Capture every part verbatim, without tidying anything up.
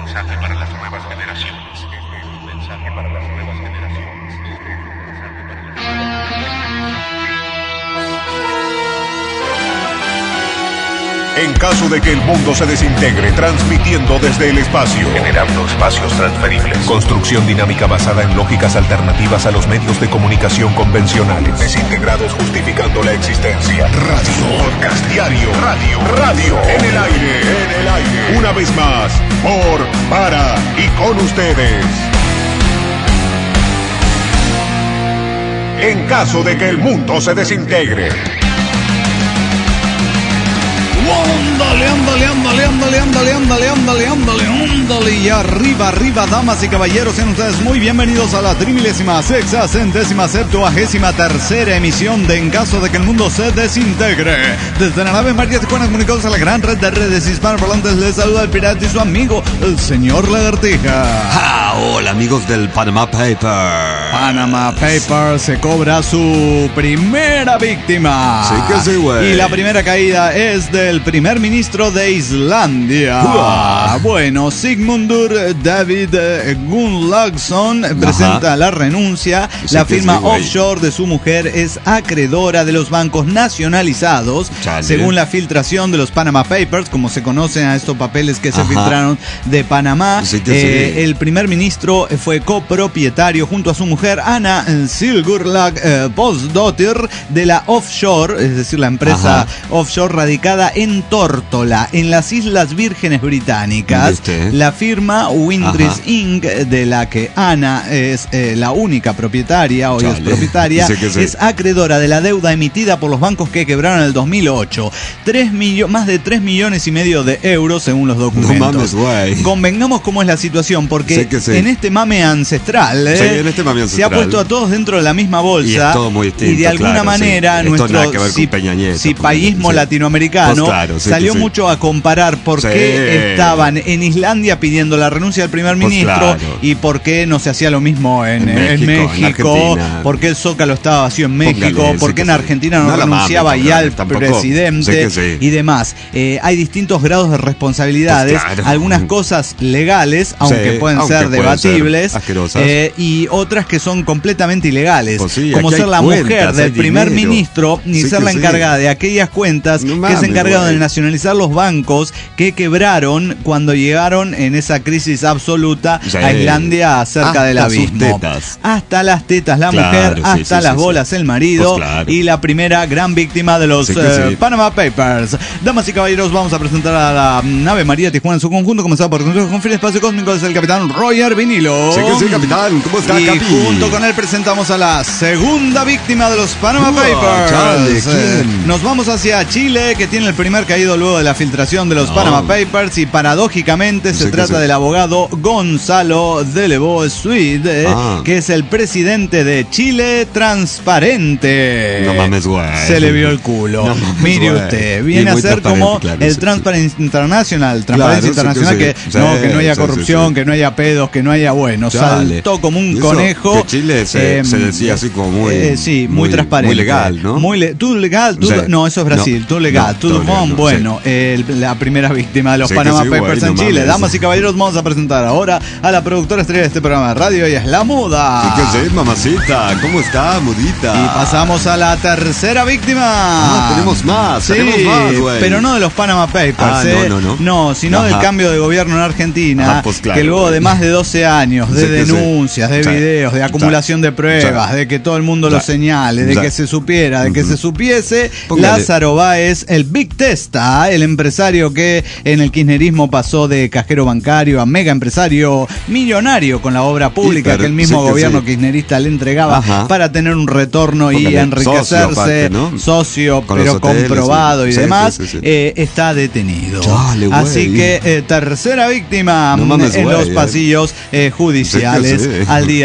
mensaje para las nuevas generaciones. Este es un mensaje para las nuevas generaciones. Este es un mensaje para las nuevas generaciones. En caso de que el mundo se desintegre, transmitiendo desde el espacio, Generando espacios transferibles. construcción dinámica basada en lógicas alternativas a los medios de comunicación convencionales, desintegrados justificando la existencia, radio, podcast diario, radio, radio, en el aire, en el aire, una vez más, por, para y con ustedes. En caso de que el mundo se desintegre. Ándale, ándale, ándale, ándale, ándale, ándale, ándale, ándale, ándale. Y arriba, arriba, damas y caballeros, sean ustedes muy bienvenidos a la trimilésima, sexagésima, septuagésima tercera emisión de En caso de que el mundo se desintegre. Desde la nave María Tijuana, comunicados a la gran red de redes hispanoparlantes, les saluda el pirata y su amigo, el señor Lagartija. Ah, hola amigos del Panama Paper. Panama Paper se cobra su primera víctima. Sí que sí, güey. Y la primera caída es del primer ministro de Islandia. Uah. Bueno, Sigmundur David Gunnlaugsson presenta la renuncia. Sí La que firma sí, güey. offshore de su mujer es acreedora de los bancos nacionalizados. Chale. Según la filtración de los Panama Papers, como se conocen a estos papeles que se Ajá. filtraron de Panamá, Sí que eh, sí. el primer ministro fue copropietario junto a su mujer Ana Sigurlag eh, Bosdóttir de la offshore, es decir, la empresa Ajá. offshore radicada en Tórtola, en las Islas Vírgenes Británicas. ¿Viste? La firma Windris Ajá. incorporated, de la que Ana es eh, la única propietaria, hoy es Chale. propietaria, Sí que sí. es acreedora de la deuda emitida por los bancos que quebraron en el dos mil ocho. Tres millo- más de tres millones y medio de euros según los documentos. No mames, güey. Convengamos cómo es la situación, porque Sí que sí. en este mame ancestral, ¿eh? Sí, en este mame se ha ancestral. puesto a todos dentro de la misma bolsa. Y es todo muy distinto, y de alguna claro, manera sí. Esto nuestro nada que ver con si- Peña Nieto, cipayismo sí. latinoamericano Pues claro, sí salió que sí. mucho a comparar por Sí. qué estaban en Islandia pidiendo la renuncia del primer Pues ministro claro. y por qué no se hacía lo mismo en, En en México, en México, Argentina. por qué el Zócalo estaba vacío en México, Póngale, por sí qué en que sí. Argentina no, No la renunciaba mames, ya el tampoco. presidente Sí que sí. y demás. Eh, hay distintos grados de responsabilidades, Pues claro. algunas cosas legales, aunque Sí, pueden aunque ser pueden debatibles, ser asquerosas. eh, y otras que son completamente ilegales, Pues sí, como aquí ser hay la cuentas, mujer del hay primer dinero. ministro, ni Sí ser que la sí. encargada de aquellas cuentas No que mames, se encargaron güey. de nacionalizar los bancos que quebraron cuando llegaron en esa crisis absoluta Sí. a Islandia cerca Hasta del sus abismo. tetas. Hasta las tetas la Claro, mujer, sí, hasta sí, las sí, bolas sí. el marido, Pues claro. y la primera gran víctima de los Sí que eh, sí. Panama Papers. Damas y caballeros, vamos a presentar a la nave María Tijuana en su conjunto, comenzado por Consejo con fin espacio cósmico, es el capitán Roger Vinilo. Sí que sí, capitán. ¿Cómo está, Y Capi? junto con él presentamos a la segunda víctima de los Panama Uah, Papers. chale, Eh, ¿quién? Nos vamos hacia Chile, que tiene el primer caído luego de la filtración de los No. Panama Papers, y paradójicamente Sí se que trata sí. del abogado Gonzalo Delebo Suid, eh, Ah. que es el presidente de Chile Transparente. No mames, güey. Se le vio el culo. No mames, Mire güey. usted, Y viene a muy ser como transparente, claro, el sí, Transparency International, Transparencia Claro, sí que Internacional, sí. que, Sí, no, que no haya sí, corrupción, sí, sí. que no haya pedos, que no haya, bueno, Chale. saltó como un Eso, conejo. que Chile se- eh, se decía así como muy- eh, sí, muy, muy- transparente. muy legal, ¿no? Muy le- tú legal, tú, Sí. no, eso es Brasil, No, tú legal, no, tú todo bon, legal, bueno, el- la primera víctima de los Sí que Panama sí, Papers güey, en no Chile. mames. Damas y caballeros, vamos a presentar ahora a la productora estrella de este programa de radio, ella es La Muda. Sí que sí, mamacita. ¿Cómo está, mudita? Y pasamos a la tercera víctima. Ah, tenemos más, Sí, tenemos más, güey. pero no de los Panama Papers, Ah, no, ¿eh? no, no. No, sino Ajá. del cambio de gobierno en Argentina, Ah, pues claro, que luego güey. de más de doce años de Sí que sí. denuncias, de Sí. videos, de acumulación de pruebas, Sí. de que todo el mundo lo Sí. señale, de Sí. que se supiera, de que Ujú. se supiese, Póngale. Lázaro Báez, el Big Testa, el empresario que en el kirchnerismo pasó de cajero bancario a mega empresario millonario con la obra pública Hiper, que el mismo sí que gobierno sí. kirchnerista le entregaba Ajá. para tener un retorno y Póngale, enriquecerse, socio aparte, ¿no? socio, Con pero los hoteles, comprobado sí. y Sí, demás, sí, sí, sí. eh, está detenido. Chale, güey. Así que eh, tercera víctima No mm, mames, en güey, los eh. pasillos eh, judiciales Sí que sí. al día de hoy.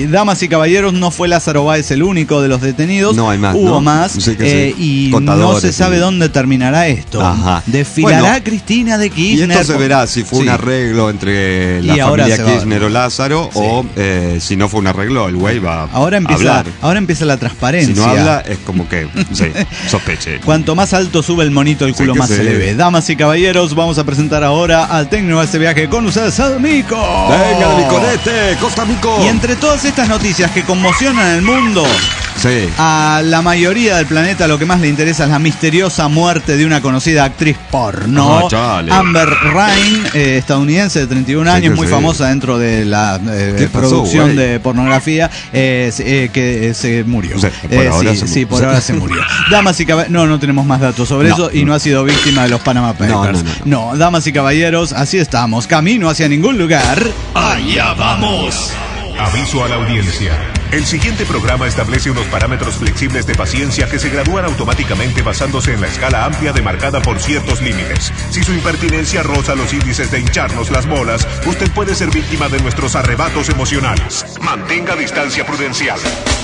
Sí, damas y caballeros, no fue Lázaro Báez el único de los detenidos. No hay más, Hubo ¿no? más. Sí que eh, sí. y no se sabe dónde terminará esto. Ajá. Desfilará Bueno, Cristina de Kirchner. Y esto se verá si fue Sí. un arreglo entre la Y ahora familia se va- Kirchner o Lázaro, Sí. o eh, si no fue un arreglo, el güey va Ahora a empieza, hablar. ahora empieza la transparencia. Si no habla, es como que, sí, sospeche. Cuanto más alto sube el monito, el Sí culo que más sí. se le ve. Damas y caballeros, vamos a presentar ahora al técnico de este viaje con ustedes, Mico. Venga, mi conete, Costa Mico. Y entre todas estas noticias que conmocionan el mundo, Sí. a la mayoría del planeta lo que más le interesa es la misteriosa muerte de una conocida actriz porno, Ah, chale. Amber Ryan, eh, estadounidense de treinta y un Sí años, que muy sí. famosa dentro de la eh, ¿Qué pasó, producción güey? de pornografía, eh, se- eh, que eh, se murió. Sí, por Eh, ahora sí, se sí, murió. por ahora se murió. Damas y caballeros, no, no tenemos más datos sobre No. eso y no ha sido víctima de los Panama Papers. No, no, no, No, damas y caballeros, así estamos, camino hacia ningún lugar. ¡Allá vamos! Aviso a la audiencia. El siguiente programa establece unos parámetros flexibles de paciencia que se gradúan automáticamente basándose en la escala amplia demarcada por ciertos límites. Si su impertinencia roza los índices de hincharnos las bolas, usted puede ser víctima de nuestros arrebatos emocionales. Mantenga distancia prudencial.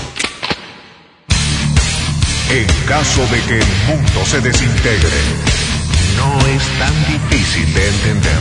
En caso de que el mundo se desintegre, no es tan difícil de entender.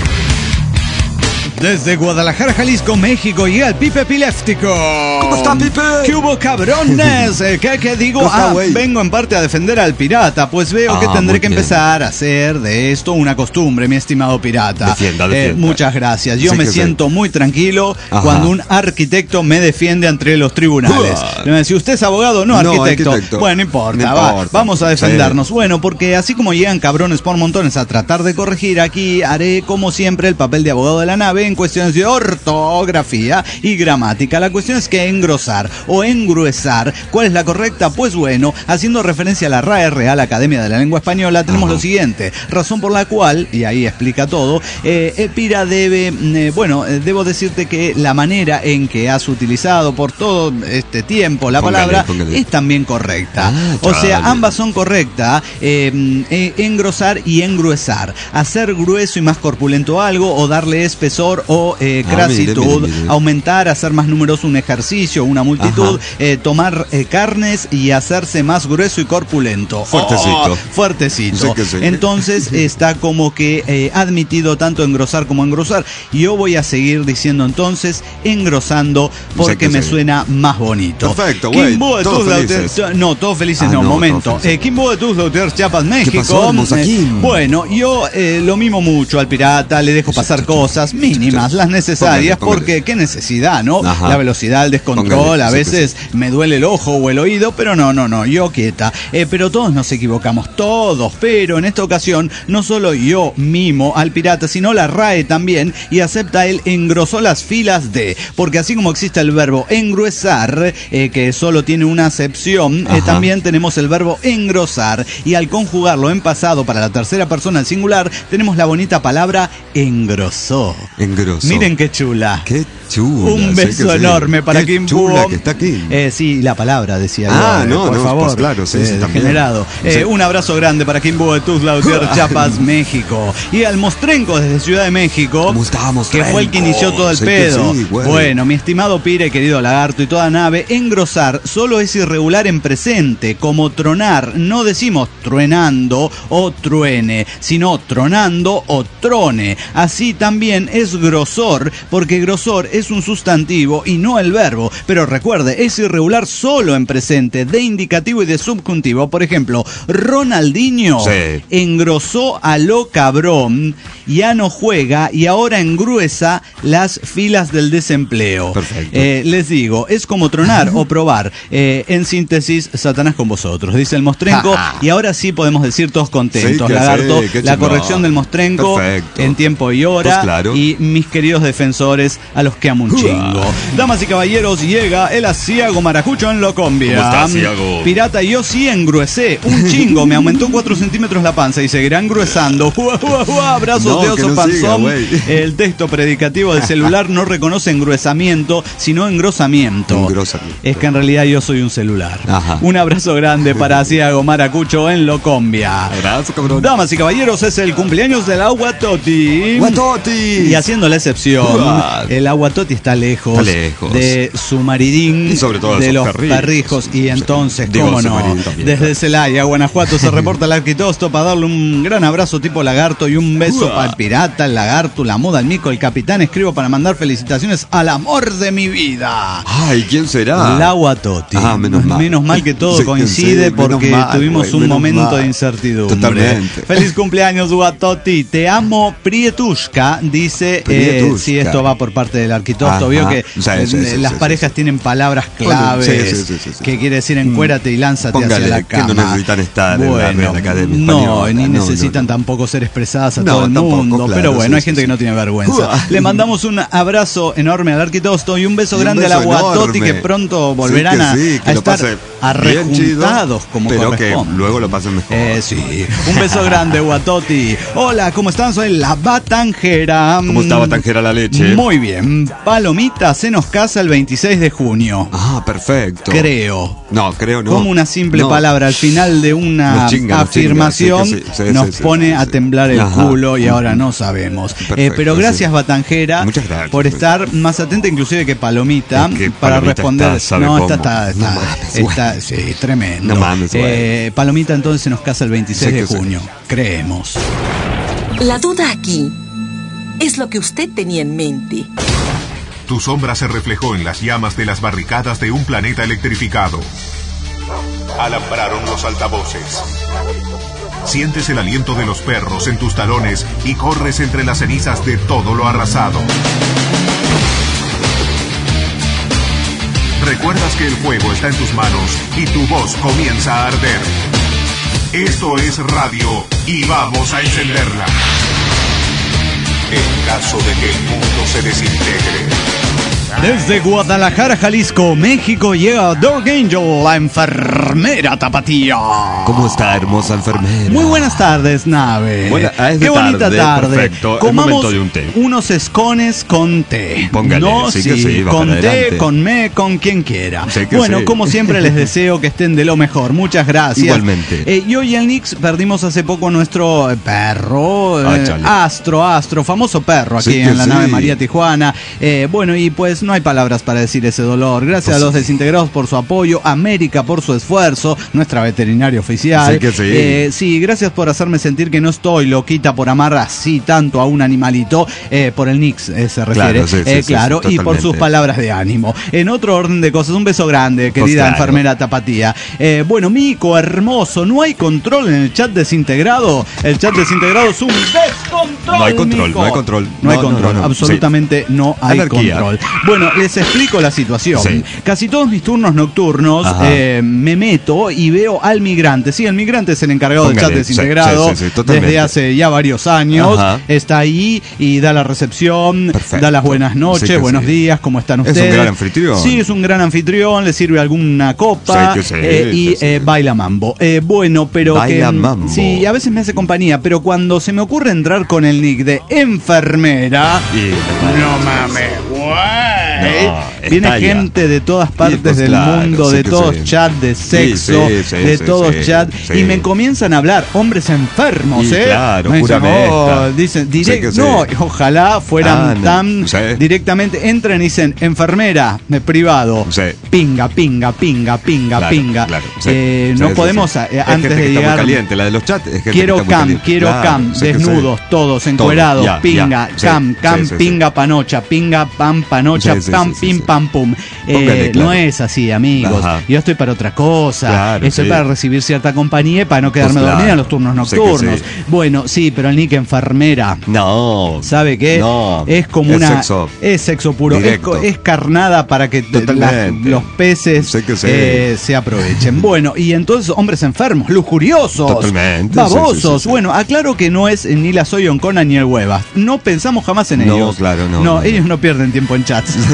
Desde Guadalajara, Jalisco, México, llega el Pipe Epiléptico. ¿Cómo está, Pipe? ¿Qué hubo, cabrones? Eh, ¿Qué, qué digo? ¿Cómo está, Ah, güey? vengo en parte a defender al pirata, pues veo Ah, que tendré muy que bien. empezar a hacer de esto una costumbre, mi estimado pirata. Defienda, Eh, defienda. muchas gracias. Yo Sí me que sí. siento muy tranquilo Ajá. cuando un arquitecto me defiende ante los tribunales. Uah. Si usted es abogado, no, No, arquitecto. arquitecto. Bueno, no importa, No va, importa. vamos a defendernos. Sí. Bueno, porque así como llegan cabrones por montones a tratar de corregir, aquí haré como siempre el papel de abogado de la nave en cuestiones de ortografía y gramática. La cuestión es que engrosar o engruesar, ¿cuál es la correcta? Pues bueno, haciendo referencia a la R A E, Real Academia de la Lengua Española, tenemos Ajá. lo siguiente, razón por la cual, y ahí explica todo, eh, Epira debe, eh, bueno, eh, debo decirte que la manera en que has utilizado por todo este tiempo la Póngale, palabra póngale. es también correcta. Ah, o sea, chale. ambas son correctas, eh, eh, engrosar y engruesar, hacer grueso y más corpulento algo, o darle espesor o eh, Ah, crasitud, mire, mire, mire. aumentar, hacer más numeroso un ejercicio, una multitud, Ajá. eh, tomar eh, carnes y hacerse más grueso y corpulento. Fuertecito. Oh, fuertecito. Sí que sí. Entonces está como que eh, admitido tanto engrosar como engrosar. Yo voy a seguir diciendo entonces engrosando porque Sí que me sí. suena más bonito. Perfecto, güey. Kimbo de Todos Tuzla, felices. Ute- no, todos felices Ah, no, no, momento. todos felices. Eh, Kimbo de Tuzla, Utiers, Chiapas, México. pasó, hermosa Eh, Kim? bueno, yo eh, lo mimo mucho al pirata, le dejo pasar cosas mínimas, las necesarias, Póngale, póngale. porque qué necesidad, ¿no? Ajá. La velocidad, el descontrol, Póngale, a sí que veces me duele el ojo o el oído, pero no, no, no, yo quieta. Eh, pero todos nos equivocamos, todos, pero en esta ocasión no solo yo mimo al pirata, sino la R A E también, y acepta el engrosó las filas de, porque así como existe el verbo engruesar, eh, que solo tiene una acepción, eh, Ajá. también tenemos el verbo engrosar, y al conjugarlo en pasado para la tercera persona al singular, tenemos la bonita palabra engrosó. Engrosó. Miren qué chula. Qué chula. Un sí beso que sí. enorme para Qué Kim chula Búho. que está aquí. Eh, sí, la palabra, decía Ah, yo. eh, no, por no, favor. pues claro, sí, sí, eh, también. degenerado. Eh, Sí. Un abrazo grande para Kim Búho de Tuzla, Utier, Chiapas, México. Y al Mostrenco desde Ciudad de México. ¿Cómo está, Que Mostrenco? fue el que inició todo el Sí que pedo. sí, güey. Bueno, mi estimado Pire, querido lagarto y toda nave, engrosar solo es irregular en presente, como tronar. No decimos truenando o truene, sino tronando o trone. Así también es grosor, porque grosor es un sustantivo y no el verbo. Pero recuerde, es irregular solo en presente, de indicativo y de subjuntivo. Por ejemplo, Ronaldinho Sí. engrosó a lo cabrón, ya no juega y ahora engruesa las filas del desempleo. Perfecto. Eh, les digo, es como tronar o probar. Eh, en síntesis, Satanás con vosotros, dice el Mostrenco. Y ahora sí podemos decir todos contentos, Sí que lagarto. sí, qué la chingón. corrección del Mostrenco Perfecto. en tiempo y hora. Pues claro. Y mis queridos defensores, a los que amo un chingo. Damas y caballeros, llega el asiago maracucho en Locombia. ¿Cómo está, asiago? Pirata, yo sí engruesé un chingo, me aumentó cuatro centímetros la panza y seguirá engruesando. Ua, ua, ua, abrazos No, de que oso no panzón. siga, güey. El texto predicativo del celular no reconoce engruesamiento, sino engrosamiento. Engrosamiento. Es que en realidad yo soy un celular. Ajá. Un abrazo grande para asiago maracucho en Locombia. Abrazo, cabrón. Damas y caballeros, es el cumpleaños del agua Toti. Guatoti. Y haciendo haciendo la excepción. Uah. El Aguatoti está lejos, Está lejos. de su maridín, Y sobre todo de esos los perrijos. perrijos. Y entonces, Digo, cómo su no, maridín también. desde Celaya, Guanajuato, se reporta el Arquitosto para darle un gran abrazo tipo lagarto y un beso Uah. para el pirata, el lagarto, la muda, el mico, el capitán. Escribo para mandar felicitaciones al amor de mi vida. Ay, ¿quién será? El Aguatoti. Ah, menos mal. Menos mal que todo Sí, coincide sí, menos porque mal, tuvimos güey, un menos momento mal. de incertidumbre. Totalmente. Feliz cumpleaños, Aguatoti. Te amo, Prietushka. Dice, eh, Prietushka. si esto va por parte del Arquitosto. Ajá. Vio que Sí, sí, eh, sí, las sí, parejas sí. tienen palabras claves. Sí, sí, sí, sí, sí. Que quiere decir encuérate y lánzate Póngale hacia la que no cama. necesitan estar en la bueno, Real Academia No, Española. ni No, necesitan no, no. tampoco ser expresadas a No, todo el tampoco, mundo. claro, pero bueno, sí, hay sí, gente sí. que no tiene vergüenza. Uah. Le mandamos un abrazo enorme al Arquitosto y un beso Y un grande beso al Aguatoti, enorme. que pronto volverán Sí, que a, sí, que a lo estar pase bien chido, arrejuntados como pero corresponde. que luego lo pasen mejor. Eh, sí, un beso grande, Guatoti. Hola, ¿cómo están? Soy la Batanjera. ¿Cómo está Batanjera la leche? Muy bien. Palomita se nos casa el veintiséis de junio. Ah, perfecto. Creo. No, creo no. Como una simple No. palabra al final de una Nos chinga, nos afirmación chinga, sí, que sí, sí, nos sí, sí, pone sí, a sí. temblar el Ajá. culo y ahora no sabemos. Eh, Perfecto, pero gracias, sí. Batanjera, Muchas gracias. por estar más atenta inclusive que Palomita Es que para Palomita responder. está, ¿sabe no, cómo? está, está, No está, mames, está- sí, tremendo. No mames, güey. Eh, Palomita entonces se nos casa el veintiséis Sí, de que sí. junio. Creemos. La duda aquí es lo que usted tenía en mente. Tu sombra se reflejó en las llamas de las barricadas de un planeta electrificado. Alambraron los altavoces. Sientes el aliento de los perros en tus talones y corres entre las cenizas de todo lo arrasado. Recuerdas que el fuego está en tus manos y tu voz comienza a arder. Esto es radio y vamos a encenderla. En caso de que el mundo se desintegre. Desde Guadalajara, Jalisco, México, llega Dark Angel, la enfermera tapatía. ¿Cómo está, hermosa enfermera? Muy buenas tardes, nave. Buena- ah, es de Qué bonita tarde, tarde. perfecto. Es Comamos momento de un té. unos escones con té. Póngale, no, sí que sí, va con para té, adelante. con me, con quien quiera. Sí que bueno, sí. como siempre les deseo que estén de lo mejor. Muchas gracias. Igualmente. Eh, y hoy en Knicks perdimos hace poco nuestro eh, perro, eh, Ah, chale. Astro, Astro, famoso perro aquí Sí que en la sí. nave María Tijuana. Eh, bueno, y pues no hay palabras para decir ese dolor. Gracias Pues a los sí. desintegrados por su apoyo, América por su esfuerzo, nuestra veterinaria oficial. Sí que sí. Eh, sí, gracias por hacerme sentir que no estoy loquita por amar así tanto a un animalito, eh, por el Knicks eh, se refiere, Claro, sí, sí, eh, sí, claro, sí, y por sus totalmente. palabras de ánimo. En otro orden de cosas, un beso grande, querida claro. enfermera Tapatía. Eh, bueno, Mico, hermoso, ¿no hay control en el chat desintegrado? El chat desintegrado es un descontrol. No hay control, Mico. no hay control. No hay No, no, control, no, no. absolutamente no hay Anarquía. control. Bueno, les explico la situación. Sí. Casi todos mis turnos nocturnos Ajá. eh, me meto y veo al migrante. Sí, el migrante es el encargado del Póngale, chat sí, desintegrado sí, sí, sí, totalmente. desde hace ya varios años. Ajá. Está ahí y da la recepción, Perfecto. da las buenas noches, Sí que buenos sí. días, ¿cómo están Es un ustedes? gran anfitrión. Sí, es un gran anfitrión, le sirve alguna copa Sí que sí, eh, y sí, sí. eh, baila mambo. Eh, bueno, pero Baila que mm, mambo. sí, a veces me hace compañía, pero cuando se me ocurre entrar con el nick de enfermera, Y- no mames, güey. No, Viene estalla. gente de todas partes pues del claro, mundo, sí de que todos sí. chats de sexo, Sí, sí, de sí, todos sí, chats, sí. y me comienzan a hablar hombres enfermos, Y ¿eh? claro, Me dicen, pura oh, mesta. dicen, Sí direct- que sí. no, ojalá fueran Ah, no, tan sí. directamente, entran y dicen, enfermera, eh, privado, Sí. pinga, pinga, pinga, pinga, Claro, pinga. claro, sí. Eh, Sí, no sí, podemos, sí. eh, Es antes gente de que está muy llegar... caliente, la de los chats es gente Quiero que está muy cam, caliente. quiero Claro, cam, sí que sí. desnudos, todos, encuerados, ya, pinga, ya, sí, cam, cam, sí, sí, sí. pinga, panocha, pinga, pam, panocha, Sí, sí, pam, sí, sí, pim, sí. pam, pum. Eh, Póngale, claro. No es así, amigos. Ajá. Yo estoy para otra cosa. Claro, estoy sí. para recibir cierta compañía y para no quedarme Pues claro. dormida en los turnos Sí que nocturnos. sí. Bueno, sí, pero el nick enfermera. No. ¿Sabe qué? No. Es como Es una. sexo. Es sexo puro. Es, Directo. co- es carnada para que te- Totalmente. las- los peces Sé que sí. eh, se aprovechen. Bueno, y entonces hombres enfermos, lujuriosos, Totalmente. babosos. Sí, sí, sí, sí. Bueno, aclaro que no es ni la Soy Oncona ni el Huevas. No pensamos jamás en No, ellos. claro, no, No, no, ellos no pierden tiempo en chats.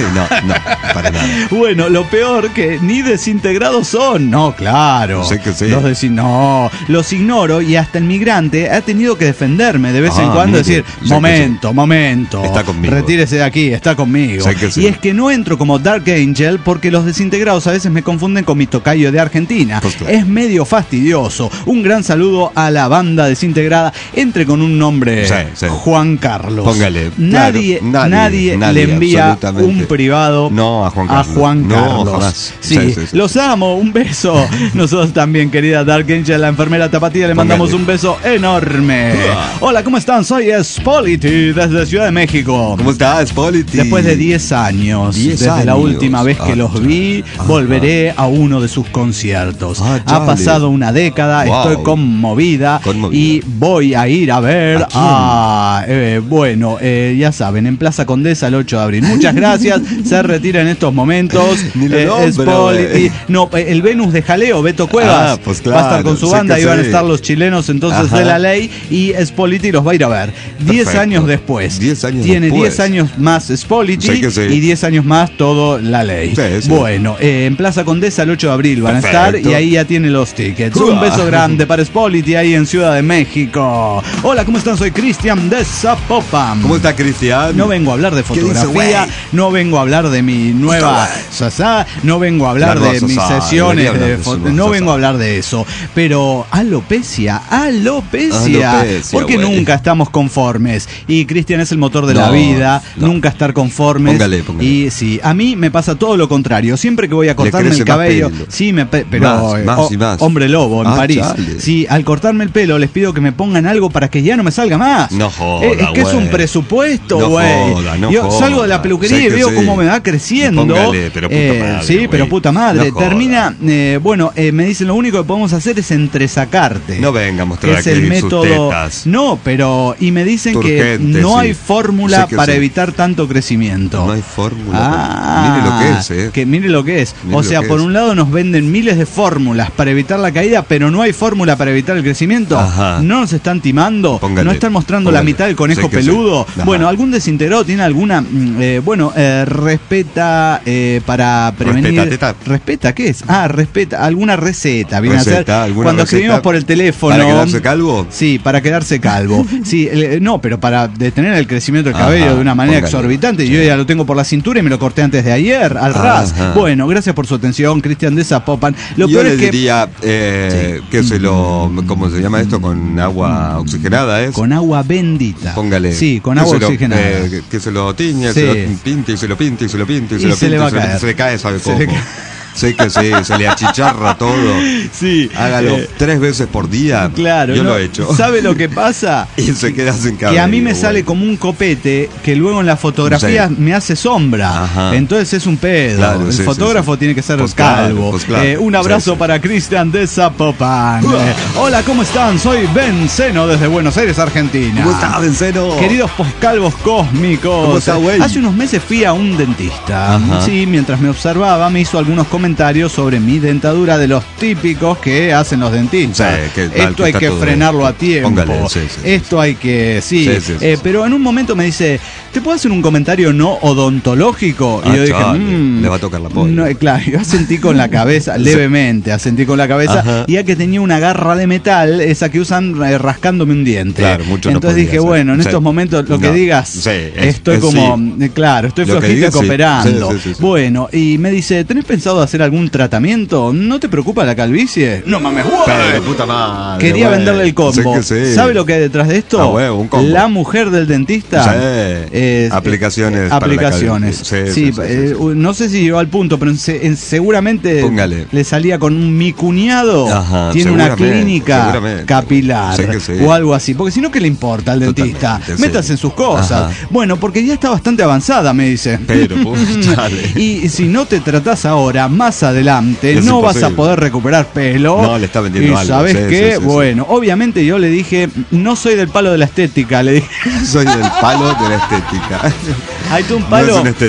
No, no, para nada. Bueno, lo peor que ni desintegrados son. No, claro. Sé que sí. Los desi- no, los ignoro y hasta el migrante ha tenido que defenderme de vez Ah, en cuando, mire, decir, sé que momento, sí. momento. Está conmigo. Retírese de aquí, está conmigo. Sé que sí. Y es que no entro como Dark Angel porque los desintegrados a veces me confunden con mi tocayo de Argentina. Pues claro. Es medio fastidioso. Un gran saludo a la banda desintegrada. Entre con un nombre, Sí, sí. Juan Carlos. Póngale. Nadie, Claro, nadie, nadie, nadie, le envía absolutamente. un privado No, a Juan Carlos. a Juan No, Carlos. jamás. Sí, Sí, sí, sí. los amo, un beso. Nosotros también, querida Dark Angel, la enfermera tapatía, le mandamos Póngale. un beso enorme. Hola, ¿cómo están? Soy Spolity desde Ciudad de México. ¿Cómo estás, Polity? Después de diez años, diez desde la años. última vez que Ah, los vi, ah, volveré a uno de sus conciertos. Ah, ha chale. pasado una década, Wow. estoy conmovida, Conmovida. y voy a ir a ver ¿A quién? a, eh, bueno, eh, ya saben, en Plaza Condesa el ocho de abril. Muchas gracias, se retira en estos momentos. Ni lo Eh, nombro, Spoli- güey. y- no, eh, el Venus de Jaleo, Beto Cuevas, Ah, pues va a estar claro, con su sé banda, que y van a sí. estar los chilenos entonces Ajá. de la ley, y Spolity los va a ir a ver. diez Perfecto. años después. diez años Tiene después. diez años más Spolity Sé que sí. y diez años más todo la ley. Sí, sí. Bueno, eh, en Plaza Condesa el ocho de abril van a estar, Perfecto. y ahí ya tiene los tickets. Un Uah. beso grande para Spolity ahí en Ciudad de México. Hola, ¿cómo están? Soy Cristian de Zapopan. ¿Cómo está, Cristian? No vengo a hablar de ¿Qué dice, fotografía, güey? no vengo a hablar de mi nueva sasá, no vengo a hablar La de nueva mis sasá, sesiones, debería de hablar de fo- su nueva no sasá. vengo a hablar de eso, pero alopecia, alopecia, Alopecia, porque güey. nunca estamos conformes, y Cristian es el motor de la No, vida, no. nunca estar conformes. Póngale, póngale. Y sí, a mí me pasa todo lo contrario, siempre que voy a cortarme crece el más cabello, pelo. sí, me pe- pero Más, eh, más o- y más. hombre lobo en Ah, París, chale. sí, al cortarme el pelo les pido que me pongan algo para que ya no me salga más. No joda, Eh, es que es un güey. presupuesto, No güey. joda, no Yo joda. salgo de la peluquería Sé y que veo sí. cómo me va creciendo. Póngale, pero puta Eh, madre, sí, güey. pero puta madre. No joda. Termina, eh, bueno, eh, me dicen lo único que podemos hacer es entresacarte. No venga a mostrar es aquí el sus método. tetas. No, pero y me dicen que Turgente, no sí. hay fórmula Sé que para sí. evitar tanto crecimiento. No hay fórmula. Ah, Mire lo que es, ¿eh? Que mire lo que es. Mire o lo sea, que por es. un lado nos venden miles de fórmulas para evitar la caída, pero no hay fórmula para evitar el crecimiento. Ajá. No nos están timando. Póngale, no están mostrando la póngale. mitad del conejo Sé que sí. peludo. Ajá. Bueno, algún desintegrado tiene alguna. mm, eh, bueno, eh, respeta eh, para prevenir. ¿Respeta, teta? ¿Respeta qué es? Ah, respeta. Alguna receta. Viene a Receta, ser. alguna Cuando receta escribimos por el teléfono. ¿Para quedarse calvo? Sí, para quedarse calvo. Sí, el- no, pero para detener el crecimiento del Ajá, cabello de una manera póngale. exorbitante. Yo ya lo tengo por la cintura y me lo corté antes de ayer, al ras. Ajá. Bueno, gracias por su atención, Cristian de Zapopan. Lo Yo peor le es que diría eh, que se lo, ¿cómo se llama esto? Con agua oxigenada, ¿es? con agua bendita. Póngale. Sí, con que agua se lo, oxigenada. eh, que, que se lo tiñe, Sí. se lo pinte y se lo pinte y se lo pinte y se Y lo se pinte le va a y se, lo- caer. se le cae, ¿sabe Se cómo? le cae. Sé que sí, se le achicharra todo. Sí. Hágalo eh, tres veces por día. Claro. Yo no, lo he hecho. ¿Sabe lo que pasa? Y se queda sin cabello. Que a mí me güey. sale como un copete que luego en la fotografía Sí. me hace sombra. Ajá. Entonces es un pedo. Claro, el sí, sí, fotógrafo sí. tiene que ser Pues claro, calvo. pues claro. Eh, un abrazo Sí, sí. para Cristian de Zapopan. Uah. Eh, hola, ¿cómo están? Soy Ben Seno desde Buenos Aires, Argentina. ¿Cómo está, Venceno? Queridos poscalvos cósmicos, ¿Cómo está, güey? hace unos meses fui a un dentista. Ajá. Sí, mientras me observaba me hizo algunos comentarios sobre mi dentadura, de los típicos que hacen los dentistas. Sí, que mal, Esto que hay está que todo frenarlo bien. a tiempo. Póngale, sí, sí, sí. Esto hay que, sí. Sí, sí, sí, Eh, sí. pero en un momento me dice, ¿te puedo hacer un comentario no odontológico? Ah, y yo dije, chale, "Mm, le va a tocar la polla". no, eh, claro, yo asentí con la cabeza, levemente, asentí con la cabeza, Ajá. y ya que tenía una garra de metal, esa que usan eh, rascándome un diente. Claro, mucho no Entonces podía dije, hacer. bueno, en Sí. estos momentos lo que No. digas, Sí, es- estoy es como, sí. eh, claro, estoy Lo que flojito y digas, sí. cooperando. Sí, sí, sí, sí. Bueno, y me dice, ¿tenés pensado hacer algún tratamiento? ¿No te preocupa la calvicie? No mames, güey. Pero puta madre. Quería güey. venderle el combo. Sé que sí. ¿Sabe lo que hay detrás de esto? Ah, huevo, un combo. La mujer del dentista. Sí. eh, Aplicaciones eh, para la aplicaciones. calvicie. Sí, Sí, sí, sí, eh, sí, sí. no sé si llegó al punto, pero en se- en- seguramente Póngale. le salía con un mi cuñado. Ajá, tiene una seguramente, clínica seguramente. capilar Sé que sí. o algo así. Porque si no, ¿qué le importa al dentista? Totalmente, sí. Métase en sus cosas. Ajá. Bueno, porque ya está bastante avanzada, me dice. Pero, puta, Y si no te tratás ahora, más adelante, Es no vas a imposible. poder recuperar pelo. No, le está vendiendo y algo, ¿sabes sí, qué? sí, sí, Bueno, obviamente yo le dije, no soy del palo de la estética, le dije. Soy del palo de la estética. Hay un No palo. es una esteta.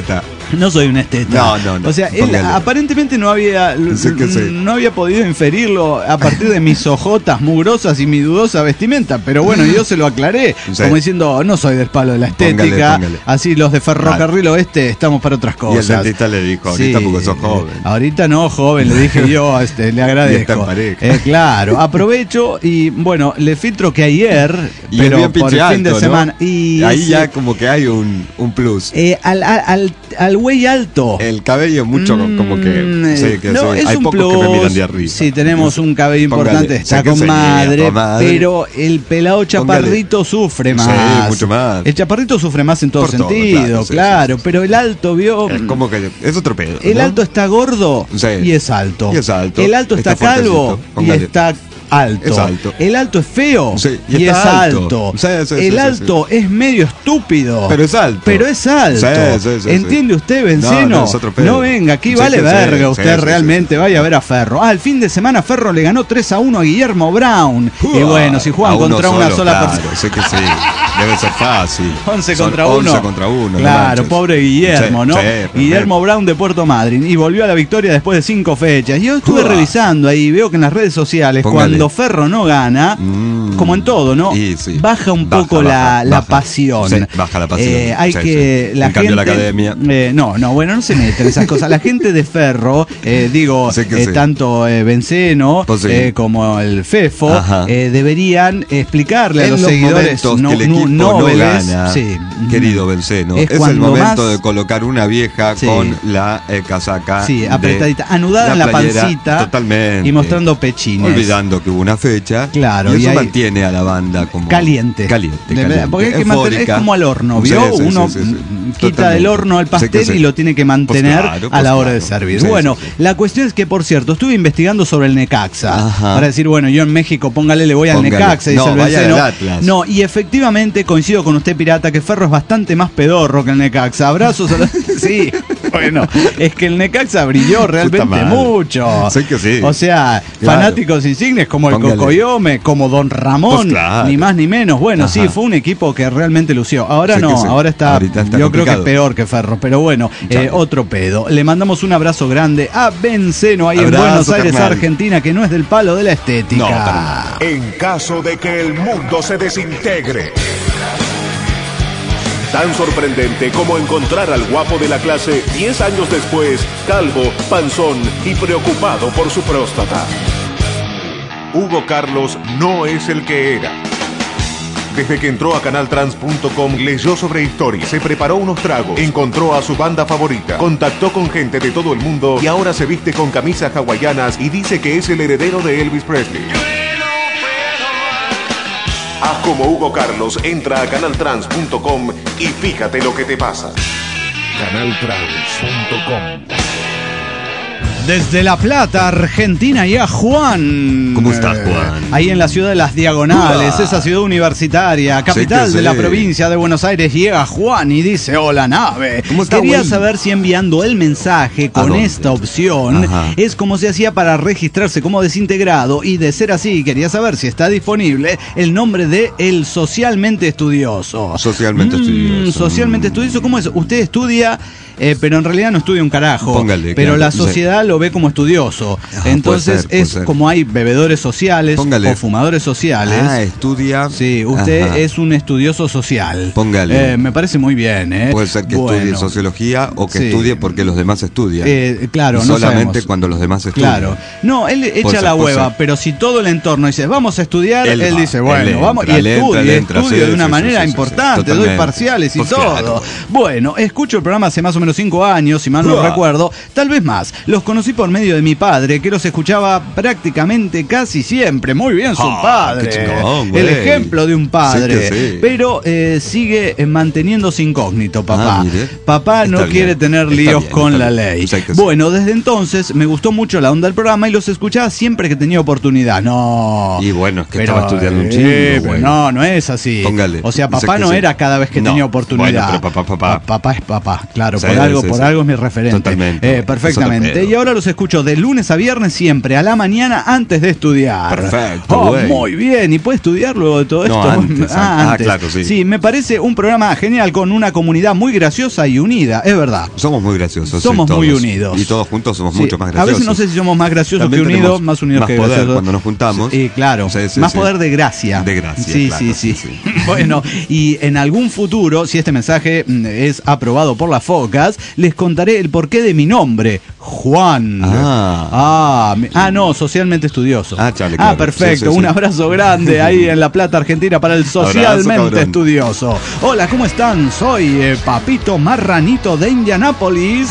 No soy un esteta. No, no, no. O sea, él Póngale. aparentemente no había Sí que sí. no había podido inferirlo a partir de mis ojotas mugrosas y mi dudosa vestimenta, pero bueno, yo se lo aclaré, Sí. como diciendo, no soy del palo de la estética, Póngale, póngale. así los de Ferrocarril Oeste estamos para otras Y el cosas. dentista le dijo, ahorita Sí, porque sos joven. Ahorita no, joven, le dije yo, este, le Y está agradezco. en pareja. Eh, claro, aprovecho y bueno, le filtro que ayer, Y pero es bien por el pinche fin de alto, ¿no? semana. Y ahí sí, ya como que hay un, un plus. eh, al, al, al, al güey alto. El cabello mucho Mm, como que, sí, que no, soy- es hay un pocos plus. que me miran de arriba. Sí, tenemos un cabello Póngale, importante, está sé que con sí, madre, con madre. pero el pelado chaparrito sufre Sí, más. mucho más. El chaparrito sufre más en todo Por todo, sentido, claro, sí, claro, sí, sí. pero el alto vio. Es como que es otro pedo. El ¿no? alto está gordo Sí. y es alto. Y es alto. El alto está, Está calvo fuertecito. y Póngale. está alto. Es alto. El alto es feo Sí, y, y es está alto. alto. Sí, sí, sí, el sí, alto es medio estúpido. Pero es alto. Pero es alto. Sí, sí, sí, sí. ¿Entiende usted, Benceno? No, no, es otro pedo. No venga, aquí Sí, vale sí, sí, verga sí, usted sí, sí, realmente. sí. Vaya a ver a Ferro. Ah, el fin de semana Ferro le ganó tres a uno a Guillermo Brown. Y bueno, si juegan A uno contra una solo, sola claro, persona. sé que sí. Debe ser fácil. once Son contra uno. once contra uno. no Claro, manches. pobre Guillermo, Sí, ¿no? sí, Guillermo Brown de Puerto Madryn. Y volvió a la victoria después de cinco fechas. Y yo estuve Uah. revisando ahí, veo que en las redes sociales, Póngale. cuando Ferro no gana, Mm. como en todo, ¿no? Y sí. Baja un Baja, poco baja, la, la baja. pasión. Sí, baja la pasión. Eh, hay Sí, que. sí. La En cambio, gente, la academia. eh, no, no, bueno, no se meten esas cosas. La gente de Ferro, eh, digo, Sí que eh, sí. tanto eh, Benceno Pues sí. eh, como el Fefo, Ajá. eh, deberían explicarle a En los, los seguidores momentos no, que el equipo no nobles, gana, sí, querido Benceno, es es, el cuando momento más- de colocar una vieja Sí. con la eh, casaca Sí, de apretadita, anudada en la playera, pancita totalmente, y mostrando pechines. olvidando que hubo una fecha. Claro, y y eso ahí- mantiene a la banda como Caliente. caliente, De verdad, caliente, porque hay que mantener, es eufórica. como al horno, Sí, ¿vio? sí, sí, Uno sí, sí. mm, quita Totalmente. del horno el Sí pastel que sí. y lo tiene que mantener Pues claro, a pues la hora claro. de servir. Sí, Bueno, sí, sí. la cuestión es que, por cierto, estuve investigando sobre el Necaxa. Ajá. Para decir, bueno, yo en México, póngale, le voy al Póngale. Necaxa, dice No, el vaya Benceno. al Atlas. No, y efectivamente coincido con usted, pirata, que Ferro es bastante más pedorro que el Necaxa. Abrazos a la... Sí, bueno, es que el Necaxa brilló realmente madre. mucho. Sí que sí. O sea, Claro. fanáticos insignes como el Póngale. Cocoyome, como Don Ramón, Pues claro. ni más ni menos. Bueno, Ajá. sí, fue un equipo que realmente lució. Ahora Sí que no, sí. ahora está, Ahorita está yo creo que es complicado. peor que Ferro, pero bueno, Chale. eh, otro pedo. Le mandamos un abrazo grande a Benceno ahí Abrazo, en Buenos Aires, carnal. Argentina, que no es del palo de la estética. En caso de que el mundo se desintegre. Tan sorprendente como encontrar al guapo de la clase diez años después, calvo, panzón y preocupado por su próstata. Hugo Carlos no es el que era. Desde que entró a canal trans punto com, leyó sobre historia, se preparó unos tragos, encontró a su banda favorita, contactó con gente de todo el mundo y ahora se viste con camisas hawaianas y dice que es el heredero de Elvis Presley. Haz como Hugo Carlos, entra a canal trans punto com y fíjate lo que te pasa. canal trans punto com. Desde La Plata, Argentina, y a Juan. ¿Cómo estás, Eh, Juan? Ahí en la ciudad de Las Diagonales, Uah. esa ciudad universitaria, capital Sí que de la sí. provincia de Buenos Aires, llega Juan y dice, hola nave. ¿Cómo está, Quería güey? saber si enviando el mensaje con dónde? esta opción Ajá. es como se hacía para registrarse como desintegrado, y de ser así, quería saber si está disponible el nombre de El Socialmente Estudioso. Socialmente Mm, estudioso. Socialmente estudioso, ¿cómo es? Usted estudia... eh, pero en realidad no estudia un carajo. Póngale, pero claro, la sí. sociedad lo ve como estudioso. Ah, Entonces puede ser, puede es ser. como hay bebedores sociales Póngale. o fumadores sociales. Ah, estudia. Sí, usted Ajá. es un estudioso social. Póngale. Eh, me parece muy bien, ¿eh? Puede ser que Bueno. estudie sociología o que Sí. estudie porque los demás estudian. Eh, claro, Y no solamente sabemos. cuando los demás estudian. Claro. No, él echa Puede ser, la puede hueva, ser. pero si todo el entorno dice, vamos a estudiar, él, Él va, dice, él bueno, entra, vamos, y él entra, estudia, él entra, estudia sí, de una sí, manera sí, sí, sí, importante, doy totalmente. parciales y Pues todo. claro. Bueno, escucho el programa hace más o menos cinco años, si mal no Uah. recuerdo, tal vez más. Los conocí por medio de mi padre, que los escuchaba prácticamente casi siempre. Muy bien, su Ah, padre. qué chingón, güey. El ejemplo de un padre. Sí que sí. Pero eh, sigue eh, manteniéndose incógnito, papá. Ah, mire. Papá no Está quiere bien, tener está líos bien, con está la bien. ley. Sí que sí. Bueno, desde entonces me gustó mucho la onda del programa y los escuchaba siempre que tenía oportunidad. No. Y bueno, es que estaba estudiando un eh, chingo, pero güey. no, no es así. Póngale. O sea, Dice papá que no sí. era cada vez que No. tenía oportunidad. Bueno, pero papá, papá. Pa- papá es papá, claro, Sí, por algo, sí, por sí. algo es mi referente. Totalmente. Eh, Es perfectamente. otro pedo. Y ahora Ahora los escucho de lunes a viernes siempre, a la mañana antes de estudiar. Perfecto, oh, güey. Muy bien, ¿y puede estudiar luego de todo No, esto? antes, ah, ah, antes. claro, sí. Sí, me parece un programa genial con una comunidad muy graciosa y unida, es verdad. Somos muy graciosos. Somos sí, muy todos. unidos. Y todos juntos somos Sí, mucho más a graciosos. veces no sé si somos más graciosos También que unidos, tenemos más unidos más que poder graciosos. cuando nos juntamos. Y claro, Sí, sí, más sí. poder de gracia. De gracia, Sí, claro, sí, sí, sí. sí. Bueno, y en algún futuro, si este mensaje mm, es aprobado por las focas, les contaré el porqué de mi nombre, Juan. Ah. Ah, mi- ah, no, socialmente estudioso. Ah, chale, Ah, claro. perfecto. Sí, sí, Un sí. abrazo grande ahí en La Plata, Argentina, para el socialmente cabrón. estudioso. Hola, ¿cómo están? Soy eh, Papito Marranito de Indianápolis.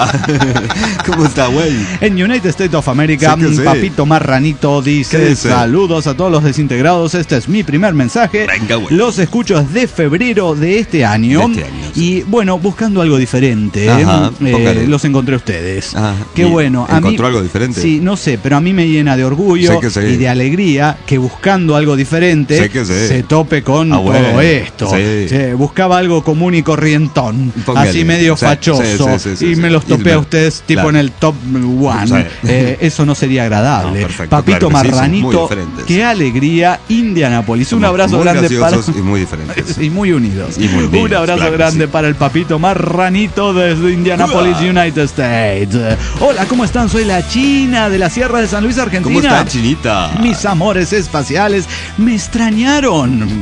¿Cómo está, güey? En United States of America, Sí que sí. Papito Marranito ¿Qué dice, dice? saludos a todos los desintegrados, este es mi primer mensaje. Venga, güey. Los escucho desde febrero de este año. De este año, sí. Y bueno, buscando algo diferente, Ajá, eh, póngale. los encontré a ustedes. Ah, Qué ¿y bueno. A mí, encontró algo diferente? Sí, no sé, pero a mí me llena de orgullo Sé que sí. y de alegría que buscando algo diferente Sé que sí. se tope con Ah, todo bueno, esto. sí. Sí, buscaba algo común y corrientón, Póngale. así medio Sí, fachoso, sí, sí, sí, y sí, me sí. los topé Y a me- ustedes tipo claro. en el top one. Sí. Eh, eso no sería agradable. No, perfecto, Papito claro que sí, son muy Marranito, diferentes. qué alegría, Indianápolis. Un Somos abrazo muy grande para... graciosos y muy diferentes. Y muy unidos. Y muy unidos, Un abrazo claro que grande sí. para el Papito Marranito desde Indianapolis, Uah. United States. Hola, ¿cómo están? Soy la China de la Sierra de San Luis, Argentina. ¿Cómo está, Chinita? Mis amores espaciales me extrañaron. Un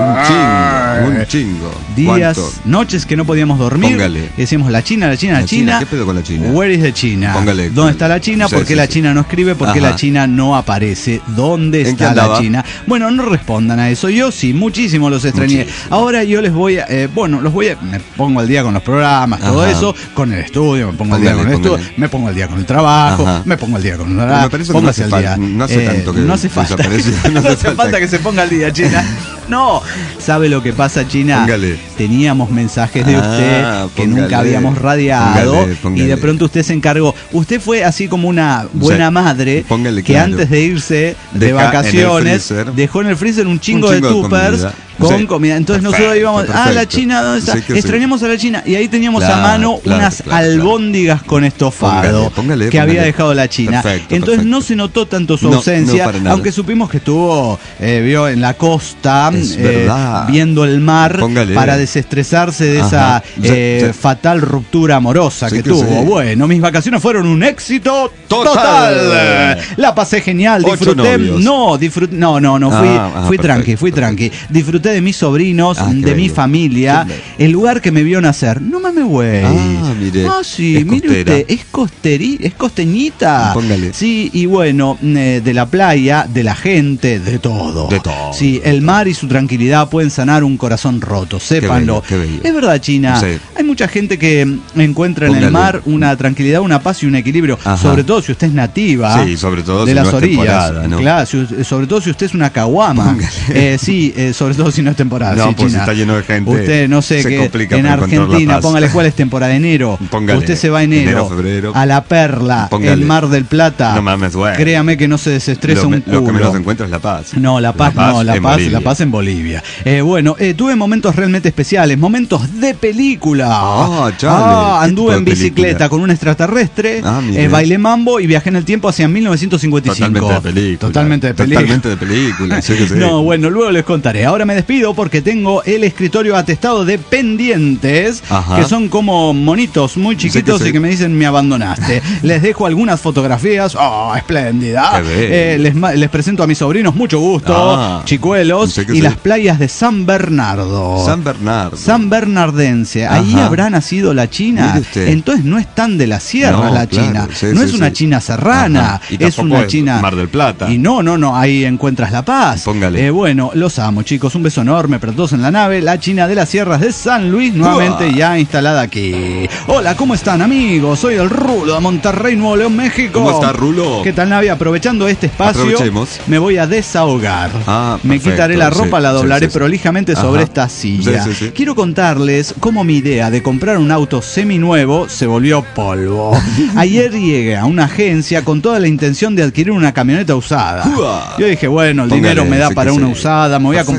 chingo, un chingo. Días, ¿Cuánto? noches que no podíamos dormir. Póngale. Decíamos la China, la China, la, La China, ¿qué pedo con la China? Where is the China? Póngale. ¿Dónde está la China? Sí, ¿Por qué sí, la sí. China no escribe? ¿Por qué Ajá. la China no aparece? ¿Dónde ¿En qué está la andaba? China? Bueno, no respondan a eso. Yo sí, muchísimo los extrañé. Muchísimo. Ahora yo les voy a, eh, bueno, los voy a, me pongo al día con los programas, todo Ajá. eso, con el estudio, me pongo al día Póngale, con el estudio, póngale. me pongo al día con el trabajo, Ajá. me pongo al día con el Me horario. parece que no Póngase hace al día. fal- no hace tanto que no hace falta. desapareció, no no hace hace falta falta. que se ponga al día, China. No, ¿sabe lo que pasa, China? Póngale. Teníamos mensajes de Ah, usted que póngale. nunca habíamos radiado Póngale, póngale. y de pronto usted se encargó. Usted fue así como una buena Sí. madre Póngale, que claro. antes de irse de Deja en el vacaciones freezer dejó en el freezer un chingo, un chingo de de tuppers comida. con Sí. comida. Entonces Perfecto, nosotros íbamos, ah, la perfecto. China, ¿dónde está? Sí que sí. Extrañamos a la China y ahí teníamos Claro, a mano claro, unas claro, claro. albóndigas con estofado Póngale, póngale, que había póngale. dejado la China. Perfecto, Entonces perfecto. no se notó tanto su No, ausencia, no, para nada. aunque supimos que estuvo eh, vio en la costa Es eh, verdad. viendo el mar Póngale. para desestresarse de esa Ajá. eh, Ya- ya- fatal ruptura amorosa Sí que que tuvo. sí. Bueno, mis vacaciones fueron un éxito total. Total. La pasé genial, Ocho disfruté. novios. No, disfruté. No, no, no, fui, Ah, ah, fui perfecto, tranqui, fui tranqui. Disfruté de mis sobrinos, Ah, qué de mi bello. familia, Qué bello. el lugar que me vio nacer. No mames, güey. Ah, mire. Ah, sí, Es mire costera. usted, es costeri, es costeñita. Póngale. Sí, y bueno, eh, de la playa, de la gente, de todo. De todo. Sí, el mar y su tranquilidad pueden sanar un corazón roto, sépanlo. bello, qué bello. Es verdad, China. Sí. Hay mucha gente que mm, encuentra en el Póngale. mar una tranquilidad, una paz y un equilibrio. Ajá. Sobre todo si usted es nativa. Sí, sobre todo de si las no es orillas. temporada, ¿no? Claro, si- sobre todo si usted es una caguama. Póngale. Eh, sí, eh, sobre todo si no es temporada. No, sí, pues China. está lleno de gente. Usted no sé Se qué. complica En para encontrar la Argentina, paz. póngale cuál es temporada, enero. Póngale. Usted se va a enero, Enero, febrero. a La Perla, Póngale. el Mar del Plata. No mames, güey. Créame que no se desestresa Lo, un me- culo. lo que menos encuentro es la paz. No, La Paz, no, La en Paz, Bolivia. La Paz en Bolivia. Eh, bueno, eh, tuve momentos realmente especiales, momentos de película. Ah, chale. Ah, ¿Qué anduve tipo de en bicicleta película? con un extraterrestre, Ah, mire. eh, bailé mambo y viajé en el tiempo hacia mil novecientos cincuenta y cinco. Totalmente de película. Totalmente de película. Totalmente de película. Sí que sí. No, bueno, luego les contaré. Ahora me despido porque tengo el escritorio atestado de pendientes, Ajá. que son como monitos muy chiquitos Sí que sí. y que me dicen me abandonaste. Les dejo algunas fotografías. ¡Oh, espléndida! Qué bello. Eh, les, ma- les presento a mis sobrinos, mucho gusto, Ah, chicuelos, sí que y sí. las playas de San Bernardo. San Bernardo. San Bernardense, ahí Ajá. habrá nacido la China. Mire usted. Entonces no es tan de la sierra No, la claro, China. sí, no sí, es una sí. China serrana, Ajá. Y es tampoco una es China. Mar del Plata. Y no, no, no, ahí encuentras la paz. Póngale. Eh, bueno, los amo, chicos. Un beso enorme para todos en la nave. La China de las Sierras de San Luis, nuevamente Uah. ya instalada aquí. Hola, ¿cómo están, amigos? Soy el Rulo de Monterrey, Nuevo León, México. ¿Cómo está, Rulo? ¿Qué tal, Navi? Aprovechando este espacio, Aprovechemos. me voy a desahogar. Ah, me perfecto, quitaré la ropa, sí, la doblaré sí, sí, sí. prolijamente Ajá. sobre esta silla. Sí, sí, sí. Quiero contarles cómo mi idea de comprar un auto seminuevo se volvió polvo. Ayer llegué a una agencia con toda la intención de adquirir una camioneta usada. Uah. Yo dije, bueno, el Póngale, dinero me da sí para que una sí. usada, me voy a comprar una Perfecto.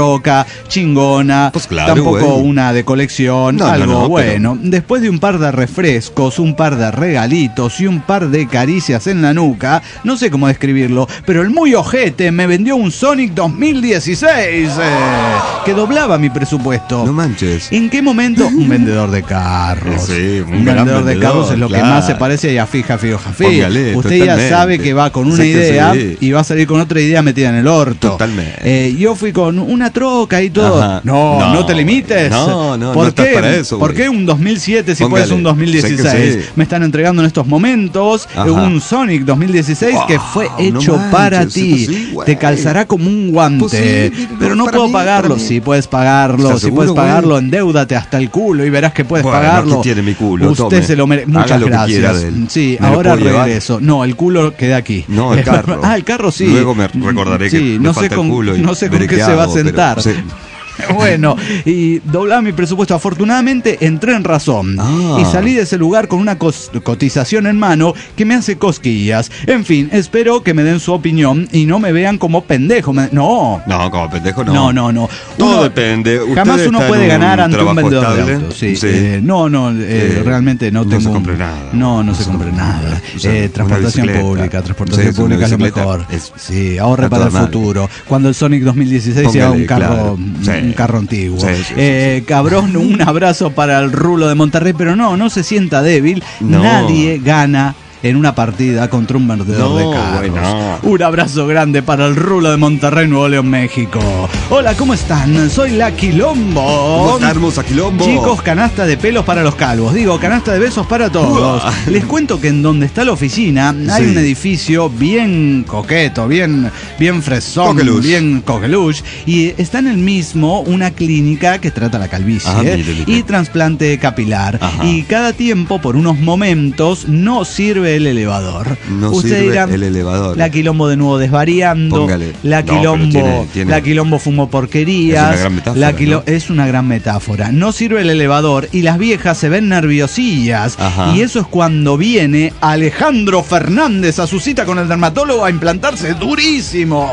troca, chingona, pues claro, tampoco güey. una de colección, no, algo no, no, bueno. pero... Después de un par de refrescos, un par de regalitos y un par de caricias en la nuca, no sé cómo describirlo, pero el muy ojete me vendió un Sonic dos mil dieciséis eh, que doblaba mi presupuesto. No manches. ¿En qué momento? Un vendedor de carros. Sí, un un gran vendedor de vendedor, carros es lo claro. que más se parece a Jafi, Jafi o Jafi. Póngale, Usted totalmente. ya sabe que va con una Sé que idea sí. y va a salir con otra idea metida en el orto. Totalmente. Eh, yo fui con una troca y todo. Ajá. No, no, No, te limites. no, no, ¿Por no estás qué? para eso, ¿Por güey. qué un dos mil siete si Póngale. puedes un dos mil dieciséis? Sé que sí. Me están entregando en estos momentos Ajá. un Sonic dos mil dieciséis Wow, que fue no hecho manches, para pues ti. sí, güey. Te calzará como un guante. Pues sí, pero no para puedo mí, pagarlo. para mí. Sí, puedes pagarlo. ¿Estás Si seguro, puedes güey? pagarlo, endeúdate hasta el culo y verás que puedes Bueno, pagarlo. aquí tiene mi culo, Usted tome. se lo merece. Haga Muchas lo que quiera gracias. de él. Sí, ¿Me lo ahora puedo llevar? regreso. No, el culo queda aquí. No, el carro. Ah, el carro sí. Luego me recordaré que sí, me no falta sé el con, culo y no sé con veré qué qué se va a hago, pero sentar. sí. Bueno, y doblaba mi presupuesto. Afortunadamente entré en razón Ah. y salí de ese lugar con una cos- cotización en mano que me hace cosquillas. En fin, espero que me den su opinión y no me vean como pendejo. Me- no. No, como pendejo no. No, no, no. Todo Uno- depende. Usted Jamás uno está puede en un ganar ante un trabajo vendedor estable. de autos. Sí. Sí. Eh, no, no, eh, Eh, realmente no no tengo. se un- compre nada. No, no, No se se compre compre nada. nada. O sea, Eh, una transportación bicicleta. pública, transportación Sí, es una pública es lo bicicleta. mejor. Es- Sí, ahorre a para el toda madre. futuro. Cuando el Sonic dos mil dieciséis sea Póngale, un carro, claro. Sí. un carro antiguo. Sí, sí, sí, Eh, cabrón, un abrazo para el Rulo de Monterrey, pero no, no se sienta débil. No. Nadie gana en una partida contra un vendedor No, de carros. güey, no. Un abrazo grande para el Rulo de Monterrey, Nuevo León, México. Hola, ¿cómo están? Soy la Quilombo. ¿Cómo está, hermosa Quilombo? Chicos, canasta de pelos para los calvos. Digo, canasta de besos para todos. Uah. Les cuento que en donde está la oficina hay Sí. un edificio bien coqueto, bien, bien fresón, Coqueluche. bien coqueluche. Y está en el mismo una clínica que trata la calvicie Ah, ¿eh? mire, mire. y trasplante capilar. Ajá. Y cada tiempo, por unos momentos, no sirve el elevador. No Usted sirve dirá, el elevador. La Quilombo de nuevo desvariando. Póngale. La No, pero Quilombo, tiene- tiene- la Quilombo fumó porquerías. Es una gran metáfora, la quilo- ¿no? Es una gran metáfora. No sirve el elevador y las viejas se ven nerviosillas. Ajá. Y eso es cuando viene Alejandro Fernández a su cita con el dermatólogo a implantarse durísimo.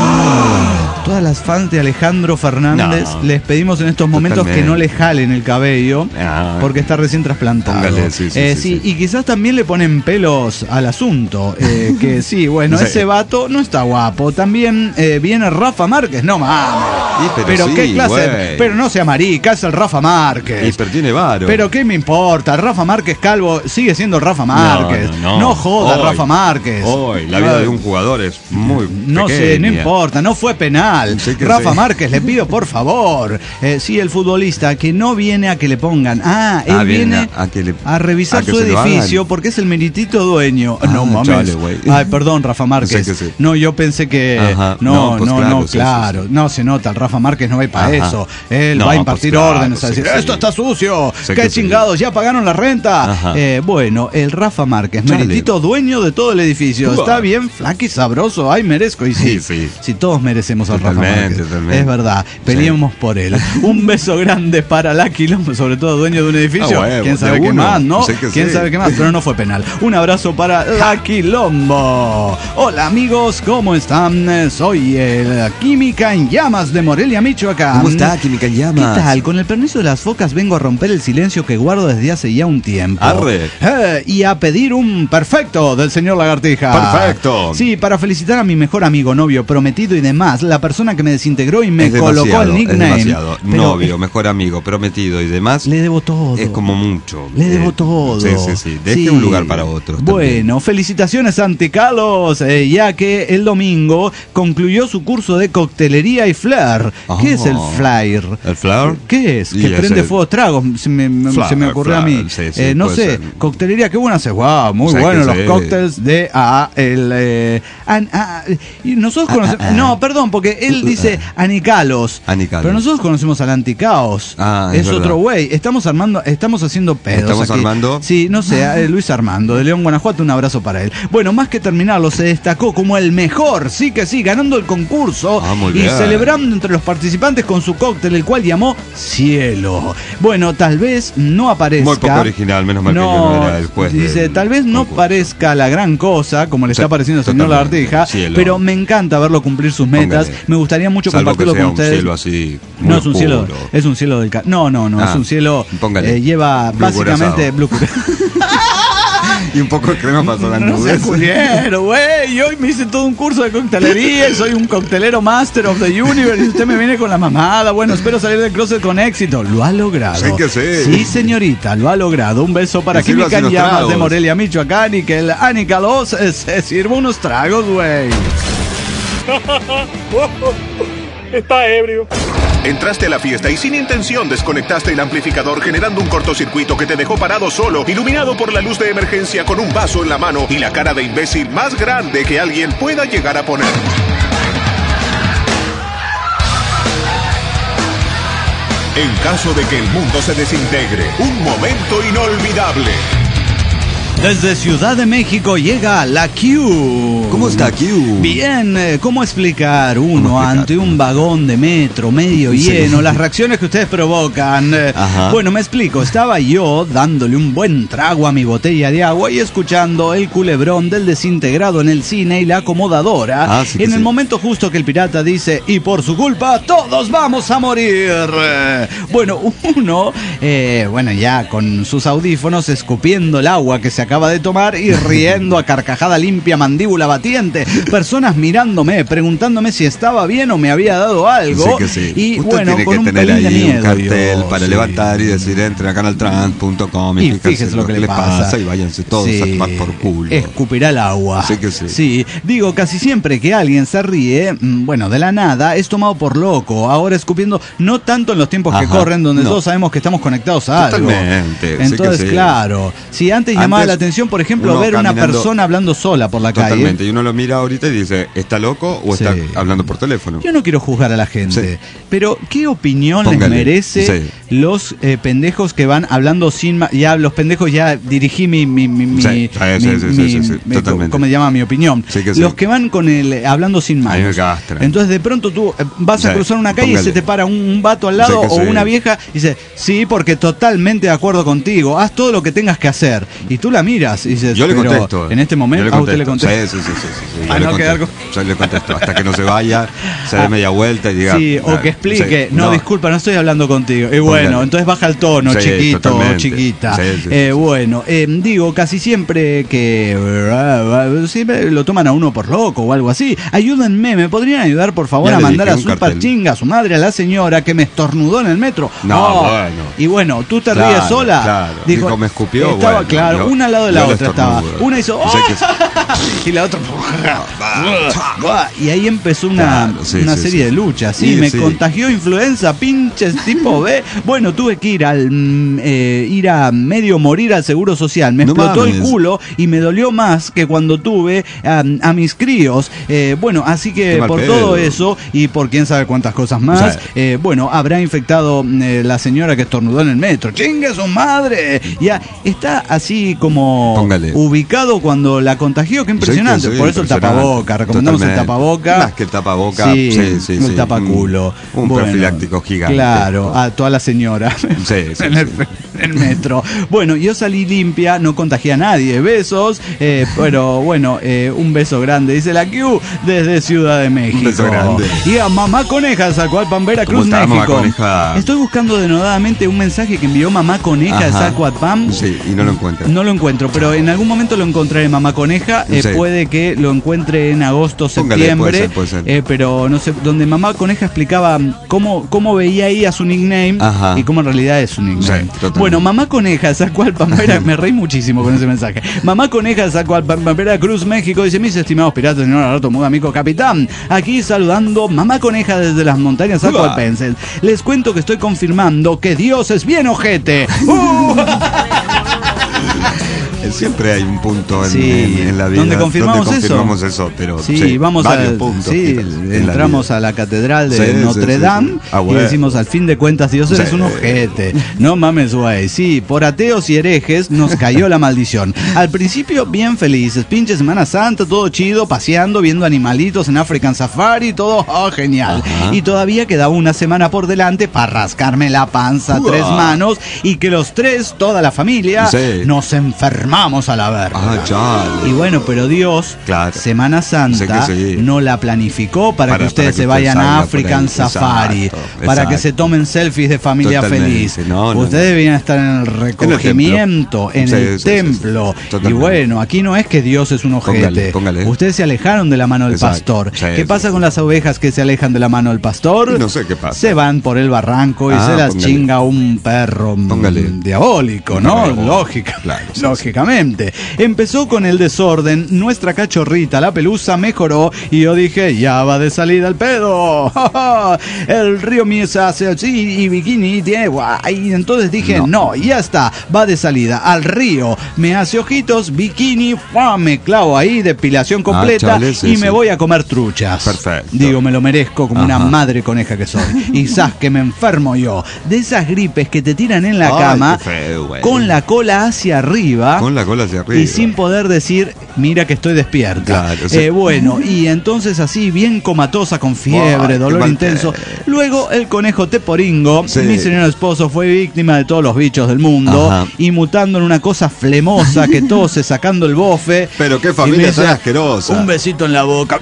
Todas las fans de Alejandro Fernández No. les pedimos en estos momentos Totalmente. que no le jalen el cabello Ah. porque está recién trasplantado. Póngale, sí, sí, Eh, sí, sí. Y quizás también le ponen pelos al asunto. eh, que sí, bueno, Sí. ese vato no está guapo. También eh, viene Rafa Márquez, no mames. Y pero sí, qué clase, güey. pero no sea marica, es el Rafa Márquez. Y pero tiene varo. Pero qué me importa, Rafa Márquez Calvo sigue siendo Rafa Márquez. No, no, no. joda Hoy, Rafa Márquez. Hoy, la vida de un jugador es muy No sé, no pequeña. importa, no fue penal. Sí que Rafa sí. Márquez, le pido por favor. Eh, sí, el futbolista que no viene a que le pongan. Ah, él Ah, viene viene a- a que le- a revisar a que su se lo edificio hagan. porque es el meritito dueño. Ah, no mames. chale, güey. Ay, perdón, Rafa Márquez. Sé que sí. No, yo pensé que. Ajá. No, No, no, pues no, claro, claro. sí, sí, sí. No se nota, el Rafa Márquez no va para Ajá. eso. Él No, va a pues impartir claro, órdenes, a sí decir, que sí. esto está sucio. Sé Qué que sí. chingados, ya pagaron la renta. Ajá. Eh, bueno, el Rafa Márquez, Chale. meritito dueño de todo el edificio. Uah. Está bien, flaco y sabroso. Ay, merezco. Y sí, Sí, sí. sí, todos merecemos al Rafa Totalmente, Márquez. totalmente. Es verdad, peleemos por él. Un beso grande para la Quilombo, sobre todo dueño de un edificio. Ah, huevo, ¿Quién sabe de qué uno. más, no? Sé que ¿Quién sí. sabe qué más? Pero no fue penal. Un abrazo para la Quilombo. Hola amigos, ¿cómo están? Soy el Química en Llamas de Morelia, Michoacán. ¿Cómo está, Química en Llamas? ¿Qué tal? Con el permiso de las focas vengo a romper el silencio que guardo desde hace ya un tiempo. Arre. Eh, y a pedir un perfecto del señor Lagartija. Perfecto. Sí, para felicitar a mi mejor amigo, novio, prometido y demás, la persona que me desintegró y me Es colocó demasiado, el nickname. Es demasiado. Pero, Novio, eh, mejor amigo, prometido y demás. le debo todo. Es como mucho. Le debo Eh, todo. Sí, sí, sí. Deje Sí. un lugar para otros. también. Bueno, felicitaciones Anticalos, eh, ya que el domingo concluyó su curso de coctelería y flair. ¿Qué es el Oh. flair? ¿El flair? ¿Qué es? Y Que es prende el- fuego tragos. Se me, me- Flair, se me ocurrió a mí. flair, sí, sí, Eh, no puede sé, ser. coctelería, qué buena hace. Wow, muy Sí, bueno que los sí. cócteles de ah, el eh, an- ah, y nosotros Ah, conocemos. ah, ah. No, perdón, porque él dice Anicalos. Anicalos. Pero nosotros conocemos al Anticaos. Ah, es es otro verdad. güey. Estamos armando, estamos haciendo pedos. ¿Estamos aquí. armando? Sí, no sé, eh, Luis Armando, de León, Guanajuato, un abrazo para él. Bueno, más que terminarlo, se destacó como el mejor, sí que sí, ganando el concurso Ah, muy y bien. celebrando entre los participantes con su cóctel, el cual llamó Cielo. Bueno, tal vez no aparezca. Muy poco original, menos mal que yo no era el juez Dice, del tal vez no concurso. parezca la gran cosa, como le Sí, está pareciendo al señor totalmente. Lagartija, Cielo. pero me encanta verlo cumplir sus metas Póngale. Me gustaría mucho Salvo compartirlo que sea con ustedes. un cielo así, muy no es un oscuro. cielo, es un cielo del ca- No, no, no, Ah, es un cielo póngale. eh, lleva Blue básicamente curazao. blue cura- Y un poco de crema pasó las No nubes. seas culiero, güey. Yo hoy me hice todo un curso de coctelería y soy un coctelero master of the universe y usted me viene con la mamada. Bueno, espero salir del closet con éxito. Lo ha logrado. Sí que sí. Sí, señorita, lo ha logrado. Un beso para Y sirva Química así en los Llamas tragos. de Morelia, Michoacán, y que el Anica Los eh, se sirva unos tragos, güey. Está ebrio. Entraste a la fiesta y sin intención desconectaste el amplificador, generando un cortocircuito que te dejó parado solo, iluminado por la luz de emergencia con un vaso en la mano y la cara de imbécil más grande que alguien pueda llegar a poner. En caso de que el mundo se desintegre, un momento inolvidable. Desde Ciudad de México llega la Q. ¿Cómo está Q? Bien, eh, ¿cómo explicar uno ¿Cómo explicar? ante un vagón de metro medio Sí. lleno las reacciones que ustedes provocan? Eh, Ajá. Bueno, me explico. Estaba yo dándole un buen trago a mi botella de agua y escuchando el culebrón del desintegrado en el cine y la acomodadora. Ah, sí que en el sí. momento justo que el pirata dice, y por su culpa todos vamos a morir. Eh, Bueno, uno, eh, bueno, ya con sus audífonos escupiendo el agua que se acaba de tomar y riendo a carcajada limpia, mandíbula batiente, personas mirándome, preguntándome si estaba bien o me había dado algo. Sí que sí. Y Usted bueno, tiene con que un tener pelín de ahí miedo. un cartel yo, para sí. levantar y decir, entre a canaltrans punto com Y fíjese lo que le pasa. y váyanse todos Sí, a tomar por culo. Escupirá el agua. Sí que sí. Sí, digo, casi siempre que alguien se ríe, mm, bueno, de la nada, es tomado por loco. Ahora escupiendo, no tanto en los tiempos que Ajá, corren, donde no. todos sabemos que estamos conectados a algo. Totalmente, sí Entonces, que sí. claro, si antes llamaba Antes, la atención, por ejemplo, uno ver una caminando- persona hablando sola por la Totalmente. calle. Y uno lo mira ahorita y dice, ¿está loco o Sí. está hablando por teléfono? Yo no quiero juzgar a la gente, Sí. pero ¿qué opinión Póngale, les merece sí. los eh, pendejos que van hablando sin... ma- Ya, los pendejos ya dirigí mi... mi, mi, mi- Sí, sí, sí, mi- sí, sí, mi- sí, sí, mi- totalmente. ¿Cómo se llama? Mi opinión. Sí que sí. Los que van con el hablando sin manos. A mí me castran. Entonces de pronto tú eh, vas a Sí, cruzar una calle y póngale. se te para un, un vato al lado Sí que o sí. una vieja y dice, sí, porque totalmente de acuerdo contigo, haz todo lo que tengas que hacer. Y tú la miras y dices, Yo le pero contesto. en este momento, Yo a usted le contesto. contesta. Sí, sí, sí, sí, sí, sí. A Yo le no quedar contesto. Yo le contesto. Hasta que no se vaya, se dé Ah. media vuelta y diga. Sí, o ah, que explique, sí, no, disculpa, no estoy hablando contigo. Y bueno, Póngale. entonces baja el tono, Sí, chiquito, totalmente. chiquita. Sí, sí, Eh, sí, sí. bueno, eh, digo, casi siempre que sí, me- lo toman a uno por loco o algo así. Ayúdenme, ¿me podrían ayudar, por favor, Ya a le mandar dije, a un su cartel. chinga, a su madre, a la señora que me estornudó en el metro? No, Oh, bueno. Y bueno, tú te Claro, ríes sola. claro. Dijo, me escupió, Estaba, bueno, claro, yo- una al lado de la yo le otra estaba. estornudo. Una hizo, O sea que- y la otra y ahí empezó una, Claro, sí, una sí, serie sí. de luchas. Sí, Sí, me sí. contagió influenza, pinches tipo B. Bueno, tuve que ir al mm, eh, ir a medio morir al Seguro Social. Me No explotó el mames. culo y me dolió más que cuando tuve a, a mis críos. Eh, bueno, así que Qué mal por pedo. todo eso y por quién sabe cuántas cosas más, Sí. eh, bueno, habrá infectado eh, la señora que estornudó en el metro. ¡Chingue su madre! Ya está así como Póngale. ubicado cuando la contagió. Qué impresionante. Sí, sí, por eso el impresionante. tapaboca. Recomendamos el Totalmente. tapaboca. Más que el tapaboca, Sí, sí, sí, el sí. tapaculo. Un, un Bueno, profiláctico gigante. Claro, a toda la señora. Sí, sí, en, el, sí. en el metro. Bueno, yo salí limpia, no contagié a nadie. Besos. eh, pero bueno, eh, un beso grande. Dice la Q desde Ciudad de México. beso grande. Y a Mamá Coneja, Zacualpan, Veracruz, ¿Cómo está, Mamá México. Coneja? Estoy buscando denodadamente un mensaje que envió Mamá Coneja de Ajá. Zacualpan. Sí, y no lo encuentra. No lo encuentro, pero en algún momento lo encontraré, Mamá Coneja. Eh, Sí. Puede que lo encuentre en agosto, Póngale, septiembre. puede ser, puede ser. eh, pero no sé, donde Mamá Coneja explicaba cómo, cómo veía ella su nickname Ajá. y cómo en realidad es su nickname. Sí, totalmente. Bueno, Mamá Coneja sacó al Pampera, me reí muchísimo con ese mensaje. Mamá Coneja sacó al Pampera Cruz, México. Dice: mis estimados piratas, señor Alberto Muda, amigo capitán. Aquí saludando Mamá Coneja desde las montañas zacualpenses. Les cuento que estoy confirmando que Dios es bien ojete. ¡Uh! Siempre hay un punto en, Sí, en- en la vida donde confirmamos donde confirmamos eso. eso, pero Sí, vamos varios a, puntos. sí, quitas en la entramos vida. a la catedral de Sí, sí, Notre sí, Dame sí. Ah, y bueno. decimos: al fin de cuentas Dios eres Sí. un ojete. No mames, güey. Sí, por ateos y herejes nos cayó la maldición. Al principio bien felices, pinche Semana Santa, todo chido, paseando, viendo animalitos en African Safari, todo oh, genial. Ajá. Y todavía quedaba una semana por delante para rascarme la panza a Uah. tres manos y que los tres, toda la familia, Sí. nos enfermamos vamos a la verga. Ah, chale. Y bueno, pero Dios, claro. Semana Santa, sí sí. no la planificó para, para que ustedes para que se vayan a African Safari, exacto, para exacto. que se tomen selfies de familia Totalmente. feliz. No, no, ustedes no. debían estar en el recogimiento, en el templo. En el sí, templo. Sí, sí. Y bueno, aquí no es que Dios es un ojete. Póngale, póngale. Ustedes se alejaron de la mano del exacto. pastor. Sí, ¿Qué sí, pasa sí. con las ovejas que se alejan de la mano del pastor? No sé qué pasa. Se van por el barranco y ah, se las póngale. chinga un perro póngale. diabólico, ¿no? Póngale. Lógica, claro, sí, lógicamente. Sí. Empezó con el desorden, nuestra cachorrita, la pelusa, mejoró y yo dije, ya va de salida el pedo. El río mío se hace así y bikini tiene guay. Entonces dije, no. no, ya está, va de salida al río, me hace ojitos, bikini, ¡fua! Me clavo ahí, depilación completa ah, chale, sí, y sí. me voy a comer truchas. Perfecto. Digo, me lo merezco como Ajá. una madre coneja que soy. Y sabes que me enfermo yo. De esas gripes que te tiran en la Ay, cama feo, con la cola hacia arriba. Con la cola hacia arriba. Y sin poder decir, mira que estoy despierta. Claro, sí. eh, bueno, y entonces así, bien comatosa, con fiebre, Ay, dolor intenso. Luego el conejo Teporingo, sí. mi señor esposo, fue víctima de todos los bichos del mundo. Ajá. Y mutando en una cosa flemosa que tose sacando el bofe. Pero qué familia tan asquerosa. Un besito en la boca.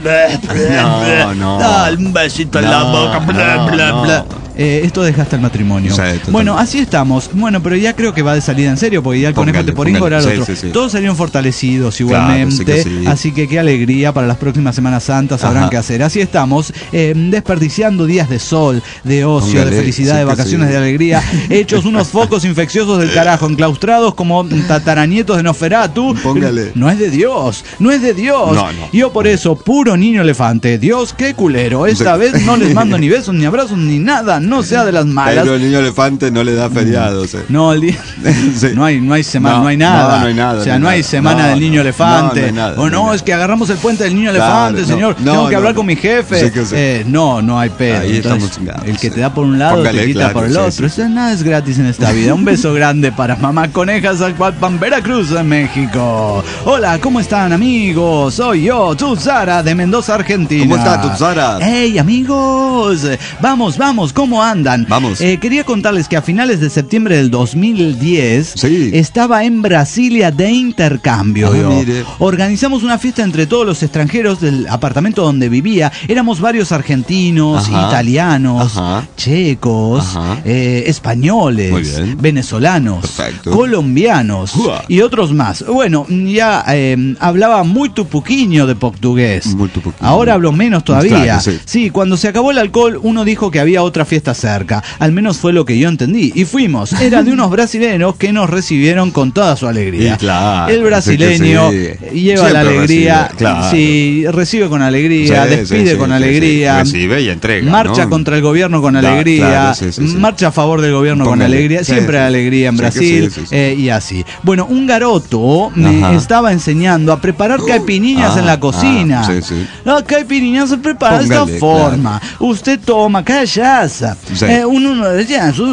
No, no. Dale un besito en no, la boca. Bla, no, bla, no. bla. Eh, esto desgasta el matrimonio. Sí, bueno, así estamos. Bueno, pero ya creo que va de salida en serio, porque ya el conejo póngale, Teporingo era el otro. Sí, sí, sí. Todos salieron fortalecidos igualmente. Claro, sí sí. Así que qué alegría para las próximas Semanas Santas, sabrán Ajá. qué hacer. Así estamos, eh, desperdiciando días de sol, de ocio, póngale, de felicidad, sí, de vacaciones, sí. de alegría, hechos unos focos infecciosos del carajo, enclaustrados como tataranietos de Nosferatu. Póngale. No es de Dios, no es de Dios. No, no. Yo por eso, puro niño elefante. Dios, qué culero. Esta sí. vez no les mando ni besos, ni abrazos, ni nada. No sea de las malas. Pero el niño elefante no le da feriados. Eh. No, el día... sí. no hay, no hay semana, no, no hay nada. No, no hay nada. O sea, no, no hay nada. semana no, del niño no, elefante. No, no, nada, o no, no es que agarramos el puente del niño claro, elefante, señor. No, Tengo no, que hablar no, con mi jefe. Sí que sí. Eh, no, no hay pedo. Ahí Entonces, estamos el que te da por un lado Póngale, te quita claro, por el sí, otro. Sí. Eso nada es gratis en esta vida. Un beso grande para mamá conejas al Cualpan, Veracruz, en México. Hola, ¿cómo están, amigos? Soy yo, Tuzara, de Mendoza, Argentina. ¿Cómo está, Tuzara? Hey, amigos. Vamos, vamos, ¿cómo andan? Vamos. Eh, quería contarles que a finales de septiembre del dos mil diez sí. estaba en Brasilia de intercambio. Ah, yo. Mire. Organizamos una fiesta entre todos los extranjeros del apartamento donde vivía. Éramos varios argentinos, Ajá. italianos, Ajá. checos, Ajá. Eh, españoles, venezolanos, Perfecto. colombianos Uah. y otros más. Bueno, ya eh, hablaba muy tupuquiño de portugués. Muy tupuquiño. Ahora hablo menos todavía. Claro, sí. sí, cuando se acabó el alcohol, uno dijo que había otra fiesta cerca. Al menos fue lo que yo entendí. Y fuimos. Era de unos brasileños que nos recibieron con toda su alegría. Claro, el brasileño sí lleva Siempre la alegría. Recibe, claro. Sí, recibe con alegría, sí, despide sí, con sí, alegría. Sí, recibe y entrega. Marcha ¿no? contra el gobierno con da, alegría. Claro, sí, sí, sí. Marcha a favor del gobierno Póngale. con alegría. Siempre sí, hay alegría en sí, Brasil. Sí, sí, sí. Eh, y así. Bueno, un garoto me Ajá. estaba enseñando a preparar caipiriñas ah, en la cocina. Ah, sí, sí. Las caipiriñas se preparan de esta forma. Claro. Usted toma callaza, sí. eh, uno de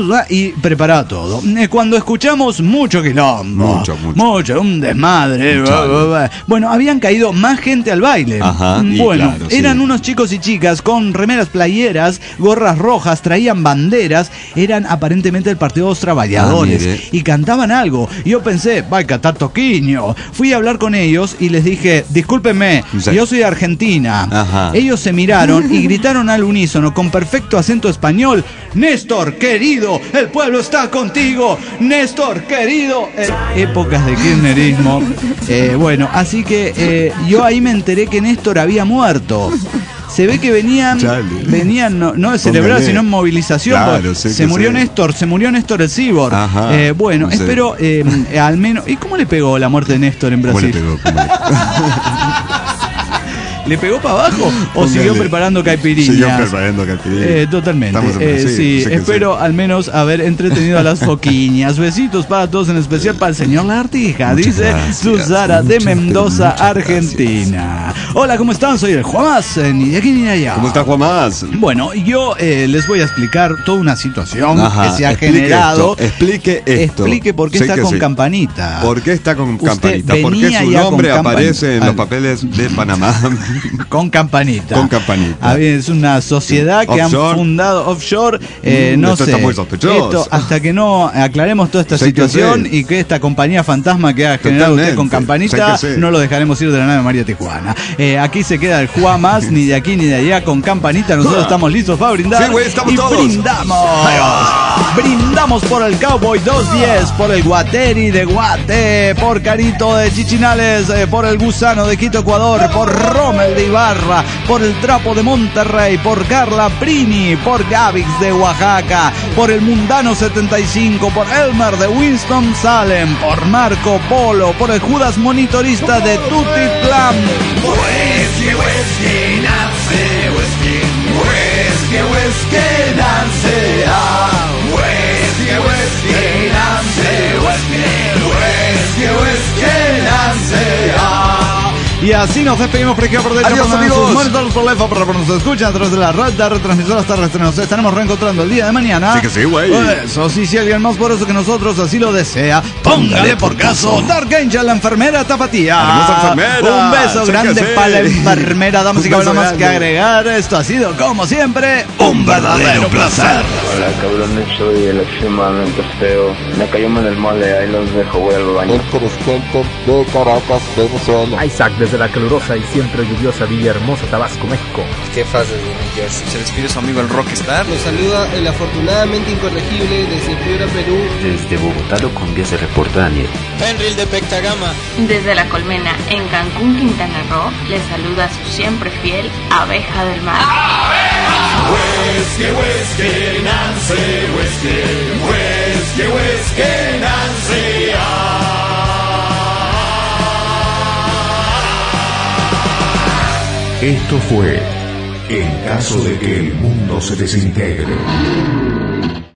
y preparaba todo. Eh, cuando escuchamos mucho quilombo, mucho, mucho, mucho un desmadre. Mucho. Bueno, habían caído más gente al baile. Ajá, bueno, claro, eran sí. unos chicos y chicas con remeras playeras, gorras rojas, traían banderas, eran aparentemente el Partido de los Trabajadores ah, y cantaban algo. Y yo pensé, va a cantar toquiño. Fui a hablar con ellos y les dije, discúlpenme, sí. yo soy de Argentina. Ajá. Ellos se miraron y gritaron al unísono con perfecto acento español, Néstor, querido, el pueblo está contigo, Néstor, querido. Eh, épocas de kirchnerismo. Eh, bueno, así que eh, yo ahí me enteré que Néstor había muerto. Se ve que venían, Chale. venían no, no de celebrar, Póngale. sino en movilización. Claro, sí se murió sí. Néstor, se murió Néstor el Cyborg. Eh, bueno, sí. espero eh, al menos. ¿Y cómo le pegó la muerte de Néstor en Brasil? ¿Cómo le pegó? ¿Cómo le pegó? ¿Le pegó para abajo o Póngale. siguió preparando caipiriñas? Siguió preparando caipiriñas. Eh, totalmente. Eh, sí, sí espero sí. al menos haber entretenido a las foquiñas. Besitos para todos, en especial para el señor Lagartija. Dice Tuzara de Mendoza, Argentina. Gracias. Hola, ¿cómo están? Soy el Juanás, ni de aquí ni de allá. ¿Cómo está Juanás? Bueno, yo eh, les voy a explicar toda una situación Ajá, que se ha explique generado. Esto, explique esto. Explique por qué sé está con sí. campanita. ¿Por qué está con Usted campanita? ¿Por qué su nombre aparece en los papeles de Panamá? Con campanita. Con campanita. Ah, bien, es una sociedad que Offshore. han fundado offshore. Eh, Mm, no esto sé. está muy sospechoso. Esto, hasta que no aclaremos toda esta Sí, situación que sí. y que esta compañía fantasma que ha generado usted con Totalmente. campanita, Sí, que sí. no lo dejaremos ir de la nave María Tijuana. Eh, aquí se queda el Juá más, ni de aquí ni de allá con campanita. Nosotros estamos listos para brindar. Sí, güey, estamos y todos. brindamos. Brindamos por el Cowboy doscientos diez, por el Guateri de Guate, por Carito de Chichinales, eh, por el Gusano de Quito, Ecuador, por Rommel de Ibarra, por el Trapo de Monterrey, por Carla Prini, por Gavix de Oaxaca, por el Mundano setenta y cinco, por Elmer de Winston-Salem, por Marco Polo, por el Judas Monitorista de Tutitlán. Whisky, whisky, Nancy, whisky, whisky, whisky, Nancy, ah, whisky, whisky, Nancy, whisky, whisky, whisky, Nancy, ah. Y así nos despedimos por aquí por derecha. Adiós, por amigos. sus monitores por lejos, para nos escuchan a través de la red de retransmisoras terrestres. Nos estaremos reencontrando el día de mañana. Sí que sí, güey. Eso sí, si alguien más poderoso que nosotros así lo desea, póngale por caso. Dark Angel, la enfermera tapatía. Hermosa enfermera. Un beso Sí que grande sí. para la enfermera. Damas y Un caballeros, beso más que grande. agregar. Esto ha sido, como siempre, un verdadero placer. Hola cabrones, soy el extremadamente feo. Me cayó en el mole, ahí los dejo, voy al baño. de Caracas, Venezuela. Isaac desde la calurosa y siempre lluviosa Villahermosa, Tabasco, México. ¿Qué pasa de New Jersey? Se despide su amigo el Rockstar. Los saluda el afortunadamente incorregible desde Piura, Perú. Desde Bogotá, Colombia, se reporta Daniel. Fenril de Pectagama. Desde La Colmena, en Cancún, Quintana Roo, les saluda su siempre fiel Abeja del Mar. Whisky, whisky, Nancy, whisky, whisky, whisky, Nancy, ah. Esto fue En caso de que el mundo se desintegre.